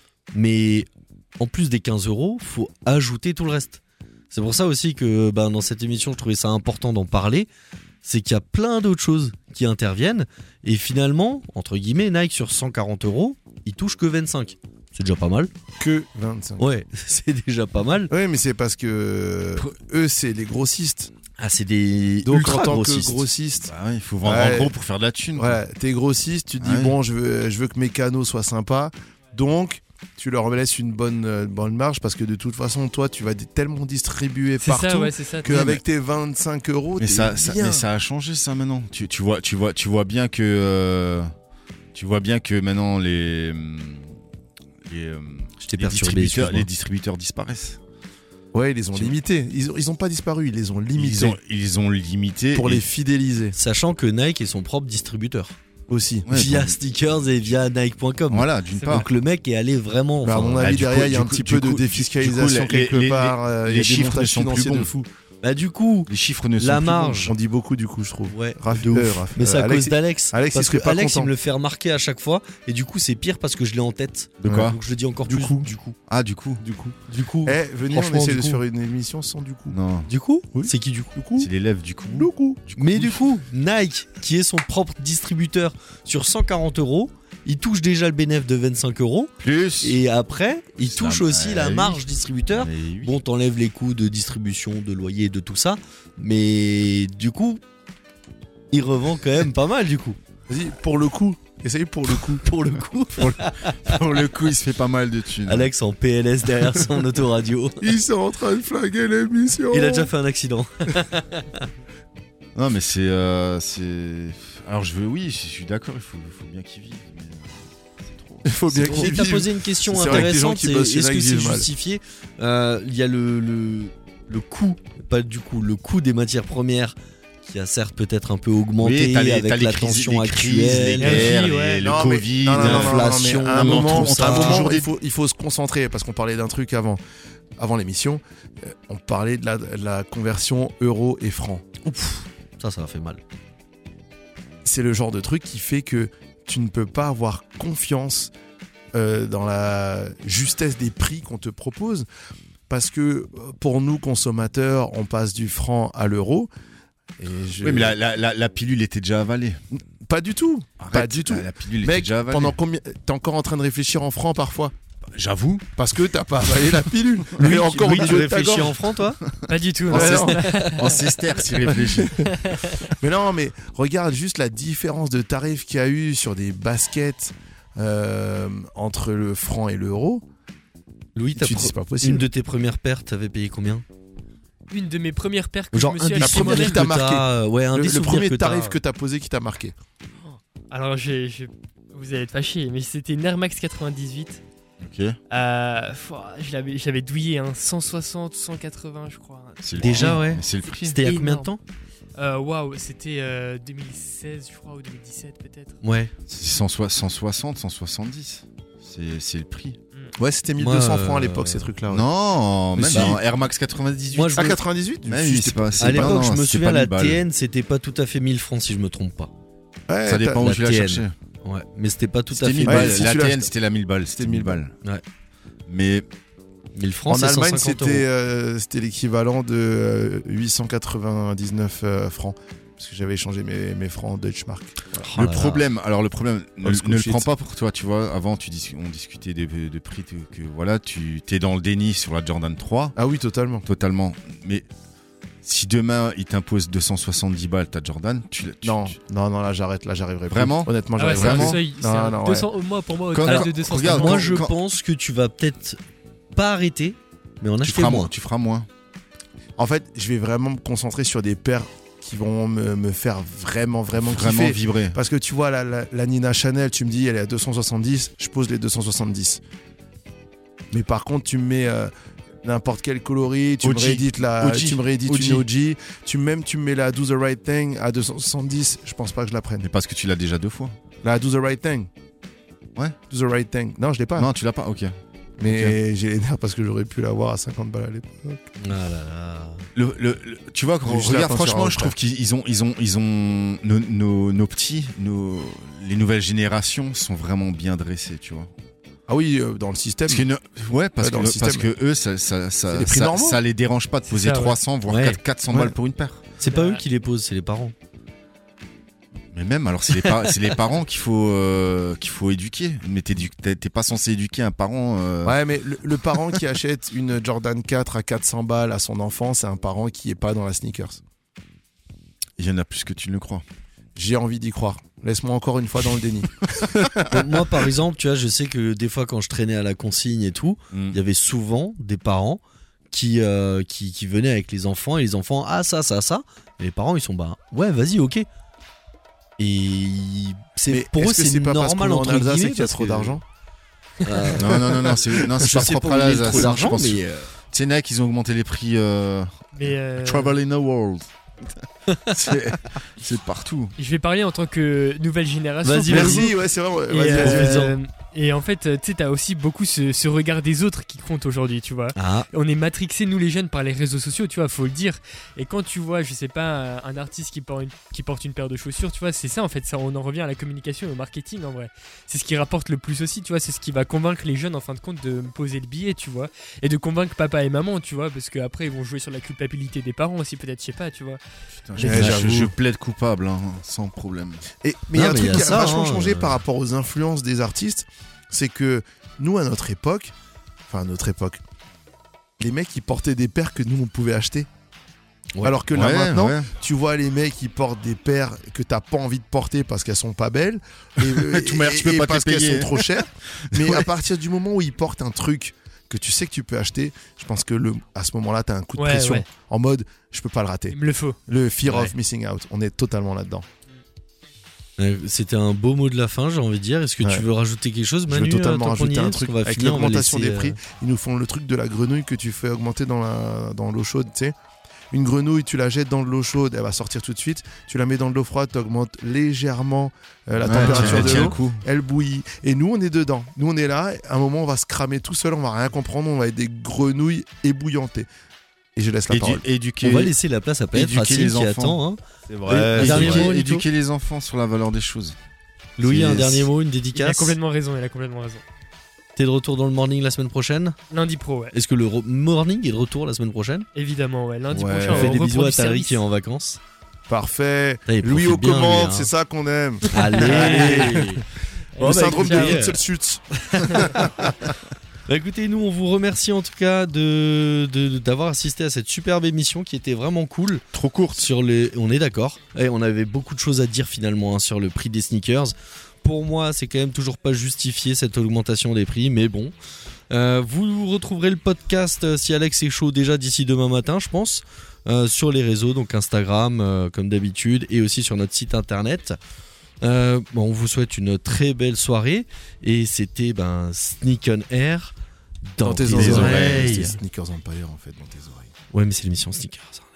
Mais en plus des quinze euros, faut ajouter tout le reste. C'est pour ça aussi que ben, dans cette émission, je trouvais ça important d'en parler. C'est qu'il y a plein d'autres choses qui interviennent. Et finalement, entre guillemets, Nike sur cent quarante euros, il touche que vingt-cinq. C'est déjà pas mal. Que vingt-cinq. Ouais, c'est déjà pas mal. Oui, mais c'est parce que eux, c'est les grossistes. Ah, c'est des Donc, ultra en tant grossistes. que grossiste, Bah ouais, il faut vendre Ouais. en gros pour faire de la thune. quoi. ouais, t'es grossiste, tu te dis, Ouais. bon, je veux, je veux que mes canaux soient sympas. Donc, tu leur laisses une bonne, euh, bonne marge parce que de toute façon, toi, tu vas tellement distribuer C'est partout ça, ouais, c'est ça. qu'avec tes vingt-cinq euros, Mais t'es ça, ça, bien. mais ça a changé ça maintenant. Tu, tu vois, tu vois, tu vois bien que, euh, tu vois bien que maintenant les, hum, les, hum, Je t'ai les perturbé, distributeurs, excuse-moi. les distributeurs disparaissent. Ouais, ils les ont Tu- limités. Ils ont, ils ont pas disparu, ils les ont limités Ils ont, ils ont limité pour et- les fidéliser Sachant que Nike est son propre distributeur. aussi. Ouais, via bon. sneakers et via Nike point com. Voilà, d'une C'est part. Donc le mec est allé vraiment. Bah, à enfin, mon bah, avis, du coup- derrière, il y a du un coup- petit du peu coup- de du- du défiscalisation coup, les- quelque les- part. euh, il y les a des chiffres ne montages sont plus financiers de bons. fou. bah du coup, Les chiffres ne sont La plus marge. On dit beaucoup du coup, je trouve. ouais, Raph- de ouf. euh, Raph- Mais c'est à euh, Alex- cause d'Alex. Alex, il parce que serait pas Alex, il content. me le fait remarquer à chaque fois. Et du coup, c'est pire parce que je l'ai en tête. De quoi Donc je le dis encore Du plus. coup. Du coup. Ah, du coup. Du coup. Du coup. Eh, venez, on Franchement, essaie du de coup. faire une émission sans du coup. Non. Du coup Oui. C'est qui du coup Du coup. C'est l'élève du coup. Du coup. Mais du coup, Nike, qui est son propre distributeur sur cent quarante euros, il touche déjà le bénéfice de vingt-cinq euros. Plus. Et après, il Ça, touche bah, aussi la oui. marge distributeur. Mais oui. Bon, t'enlèves les coûts de distribution, de loyer, de tout ça. Mais du coup, il revend quand même pas mal du coup. Vas-y, pour le coup. Essaye pour le coup. Pour le coup, Pour le coup, il se fait pas mal de thunes. Alex en P L S derrière son autoradio. Ils sont en train de flaguer l'émission. Il a déjà fait un accident. Non, mais c'est, euh, c'est. Alors, je veux, oui, je suis d'accord, il faut, il faut bien qu'il vive. Mais euh, c'est trop. Il faut bien Et qu'il t'as vive. posé une question C'est vrai que les gens intéressante, qui c'est bossent chez est-ce que Nike c'est vivent mal. justifié? Euh, Il y a le, le, le coût, pas du coup, le coût des matières premières qui a certes peut-être un peu augmenté Oui, t'as les, avec t'as les la crises, tension les crises, les actuelle. guerres, L'énergie, ouais. les- le Non, mais- Covid, non, non, non, non, non, mais l'inflation, à un on moment, trouve on ça- trouve toujours des- il faut, il faut se concentrer parce qu'on parlait d'un truc avant, avant l'émission. Euh, on parlait de la, de la conversion euro et franc. Ça, ça a fait mal. C'est le genre de truc qui fait que tu ne peux pas avoir confiance euh, dans la justesse des prix qu'on te propose parce que euh, pour nous consommateurs, on passe du franc à l'euro. Et je... Oui, mais la, la, la, la pilule était déjà avalée. Pas du tout. pas Arrête, du tout. La, la pilule était Mec, déjà avalée. pendant combien t'es encore en train de réfléchir en francs parfois J'avoue. parce que t'as pas avalé la pilule. Mais encore Louis, au tu milieu de ta réfléchis gorge. en francs, toi? Pas du tout. Ouais, non. non. En sesterces, il réfléchit. Mais non, mais regarde juste la différence de tarifs qu'il y a eu sur des baskets euh, entre le franc et l'euro. Louis, t'as Tu dis pro- c'est pas une possible. de tes premières paires, t'avais payé combien? une de mes premières paires que Genre je me un suis des La acheté première souvenirs qui que t'a marqué. t'as, ouais, un Le, des le souvenirs premier que t'as- tarif que t'as posé qui t'a marqué. Alors, j'ai, j'ai- vous allez être fâchés, mais c'était une Air Max quatre-vingt-dix-huit. Ok. Euh, faut- je l'avais, je l'avais douillé, hein, cent soixante, cent quatre-vingts, je crois. C'est le Déjà, prix. ouais. Mais c'est le prix. C'était il y a combien de énorme. temps? Euh, Waouh, c'était euh, deux mille seize, je crois, ou deux mille dix-sept peut-être. Ouais. C'est cent soixante, cent soixante-dix. C'est c'est le prix. Ouais, c'était mille Moi, deux cents francs à euh, l'époque, ces trucs-là. ouais. Non, Mais même si. dans Air Max quatre-vingt-dix-huit. Moi, je À veux- quatre-vingt-dix-huit Même, si, c'est c'était pas- c'est À pas- l'époque, non, je me c'est souviens, pas la mille balles. T N, c'était pas tout à fait mille francs si je me trompe pas. Ouais, Ça dépend t'as- où tu l'as T N. cherché. Ouais, mais c'était pas tout à C'était fait mille Ouais, balles. si La tu l'as T N, acheté. c'était la mille balles. C'était mille balles. Ouais. Mais mille francs, En c'est Allemagne, cent cinquante c'était euros. euh, c'était l'équivalent de euh, huit cent quatre-vingt-dix-neuf euh, francs. Parce que j'avais échangé mes, mes francs en Deutschmark. Oh le là là. problème, alors le problème, ne, Old school ne le shit. prends pas pour toi, tu vois. Avant, tu dis, on discutait de, de prix, que, que voilà, tu t'es dans le déni sur la Jordan trois, Ah oui, totalement. totalement. Mais si demain il t'impose deux cent soixante-dix balles ta Jordan, tu, tu- Non, tu- non, non, là j'arrête, là j'arriverai plus. Vraiment Honnêtement, Ah ouais, j'arriverai c'est vraiment un seuil, c'est Non, un non, deux cents, moi, pour moi, Quand- au-delà quand- de deux cent regarde, cinquante. Moi, quand- je quand- pense que tu vas peut-être pas arrêter, mais en tu acheter feras moins. moins. Tu feras moins. En fait, je vais vraiment me concentrer sur des paires qui vont me, me faire vraiment, vraiment, Vraiment kiffer. vibrer. Parce que tu vois, la, la, la Nina Chanel, tu me dis, elle est à deux cent soixante-dix, je pose les deux cent soixante-dix. Mais par contre, tu me mets euh, n'importe quel coloris, tu O G. me réédites, la, O G. tu me réédites O G. une O G, tu, même tu me mets la Do the Right Thing à deux cent soixante-dix, je pense pas que je la prenne. Mais parce que tu l'as déjà deux fois. La Do the Right Thing. Ouais. Do the Right Thing. Non, je l'ai pas. Non, tu l'as pas. Ok. mais j'ai les nerfs parce que j'aurais pu l'avoir à cinquante balles à l'époque. Ah là là. Le, le- le- tu vois, quand- Juste la regarde, peinture franchement, à je trouve qu'ils ils ont, ils ont, ils ont, nos, nos, nos petits, nos, les nouvelles générations sont vraiment bien dressées, tu vois. Ah oui, euh, dans le système. Parce que, ne- ouais, parce Ouais, dans que, le parce système. que eux, ça, ça, ça, C'est des prix ça, normaux. ça les dérange pas de C'est poser ça, ouais. trois cents voire Ouais. quatre- quatre cents Ouais. balles pour une paire. C'est pas Bah, eux qui les posent, c'est les parents. Mais même, alors c'est les, par- c'est les parents qu'il faut, euh, qu'il faut éduquer. Mais t'es, t'es, t'es pas censé éduquer un parent. euh, Ouais, mais le, le parent qui achète une Jordan quatre à quatre cents balles à son enfant, c'est un parent qui est pas dans la sneakers. Il y en a plus que tu ne le crois. J'ai envie d'y croire. Laisse-moi encore une fois dans le déni. Donc, moi, par exemple, tu vois, je sais que des fois, quand je traînais à la consigne et tout, Mm. il y avait souvent des parents qui, euh, qui, qui venaient avec les enfants et les enfants, ah ça, ça, ça. Et les parents, ils sont bah ouais, vas-y, ok. Et c'est Mais pour eux, est-ce que c'est pas parce qu'on normal est en entre Alsace guillemets et qu'il y a parce trop que- d'argent. Euh, Non, non, non, non, c'est, non, c'est je pas sais propre pas à où il y a l'Alsace. trop hein, je d'argent, pense. mais euh, Tu sais, Nike, ils ont augmenté les prix. Euh... Mais euh, Travel in the world. c'est, c'est partout. je vais parler en tant que nouvelle génération. Vas-y, pour vas-y. vous. Vas-y, ouais, c'est vrai. ouais, Et, Vas-y, vas-y. euh, et en fait, euh, tu sais, t'as aussi beaucoup ce, ce regard des autres qui compte aujourd'hui, tu vois. ah, On est matrixés, nous les jeunes, par les réseaux sociaux, tu vois, faut le dire. Et quand tu vois, je sais pas, un artiste qui porte une, qui porte une paire de chaussures, tu vois, c'est ça en fait, ça, on en revient à la communication et au marketing en vrai. C'est ce qui rapporte le plus aussi, tu vois, c'est ce qui va convaincre les jeunes en fin de compte de me poser le billet, tu vois. Et de convaincre papa et maman, tu vois, parce qu'après ils vont jouer sur la culpabilité des parents aussi, peut-être, je sais pas, tu vois. Putain, Ouais, je, j'avoue. je plaide coupable, hein, sans problème. Et- mais il y a Non, un mais truc il y a qui a ça, vachement hein, changé euh. par rapport aux influences des artistes, c'est que nous, à notre époque, enfin à notre époque, les mecs ils portaient des paires que nous on pouvait acheter. Ouais. Alors que là Ouais, maintenant, ouais. tu vois les mecs qui portent des paires que t'as pas envie de porter parce qu'elles sont pas belles et, Tout manière, tu peux et pas te parce les qu'elles payer. sont trop chères. Mais Ouais. à partir du moment où ils portent un truc que tu sais que tu peux acheter, je pense que le, à ce moment-là, t'as un coup de Ouais, pression ouais. en mode je peux pas le rater. Il me le faut. Le fear Ouais. of missing out, on est totalement là-dedans. euh, c'était un beau mot de la fin, j'ai envie de dire. Est-ce que Ouais. tu veux rajouter quelque chose, Je Manu? veux totalement tant qu'on y rajouter est, un parce truc qu'on va avec finir, on va l'augmentation laisser, des prix. euh, Ils nous font le truc de la grenouille que tu fais augmenter dans la dans l'eau chaude, tu sais. Une grenouille, tu la jettes dans de l'eau chaude, elle va sortir tout de suite. Tu la mets dans de l'eau froide, tu augmentes légèrement euh, la Ouais, température tiens, de tiens l'eau. le coup. Elle bouillit. Et nous, on est dedans. Nous, on est là. À un moment, on va se cramer tout seul, on va rien comprendre. On va être des grenouilles ébouillantées. Et je laisse la Édu- parole. éduquer, On va laisser la place à Planète éduquer Racine les qui enfants. attend. Hein. C'est vrai, Un dernier éduquer, mot, Nico éduquer les enfants sur la valeur des choses. Louis, C'est- un dernier mot, une Il a dédicace. complètement raison, il a complètement raison. T'es de retour dans le morning la semaine prochaine? Lundi pro, ouais. Est-ce que le re- morning est de retour la semaine prochaine? Évidemment, ouais. Lundi Ouais. prochain, On on fait des reprend bisous à du Tariq service. qui est en vacances. Parfait. Ah, il Louis profite aux bien, lui, commandes, hein. c'est ça qu'on aime. Allez. Bon, Le bah, syndrome de écoutez, Hitzelschutz. Bah écoutez, nous on vous remercie en tout cas de, de- d'avoir assisté à cette superbe émission qui était vraiment cool. Trop courte. Sur les, on est d'accord. Et on avait beaucoup de choses à dire finalement hein, sur le prix des sneakers. Pour moi, c'est quand même toujours pas justifié cette augmentation des prix, mais bon, Euh, vous retrouverez le podcast euh, si Alex est chaud déjà d'ici demain matin, je pense, euh, sur les réseaux, donc Instagram euh, comme d'habitude, et aussi sur notre site internet. Euh, bon, on vous souhaite une très belle soirée, et c'était ben, Sneak on Air dans, Dans tes tes oreilles. oreilles. C'est Sneakers Empire en fait, dans tes oreilles. Ouais, mais c'est l'émission Sneakers.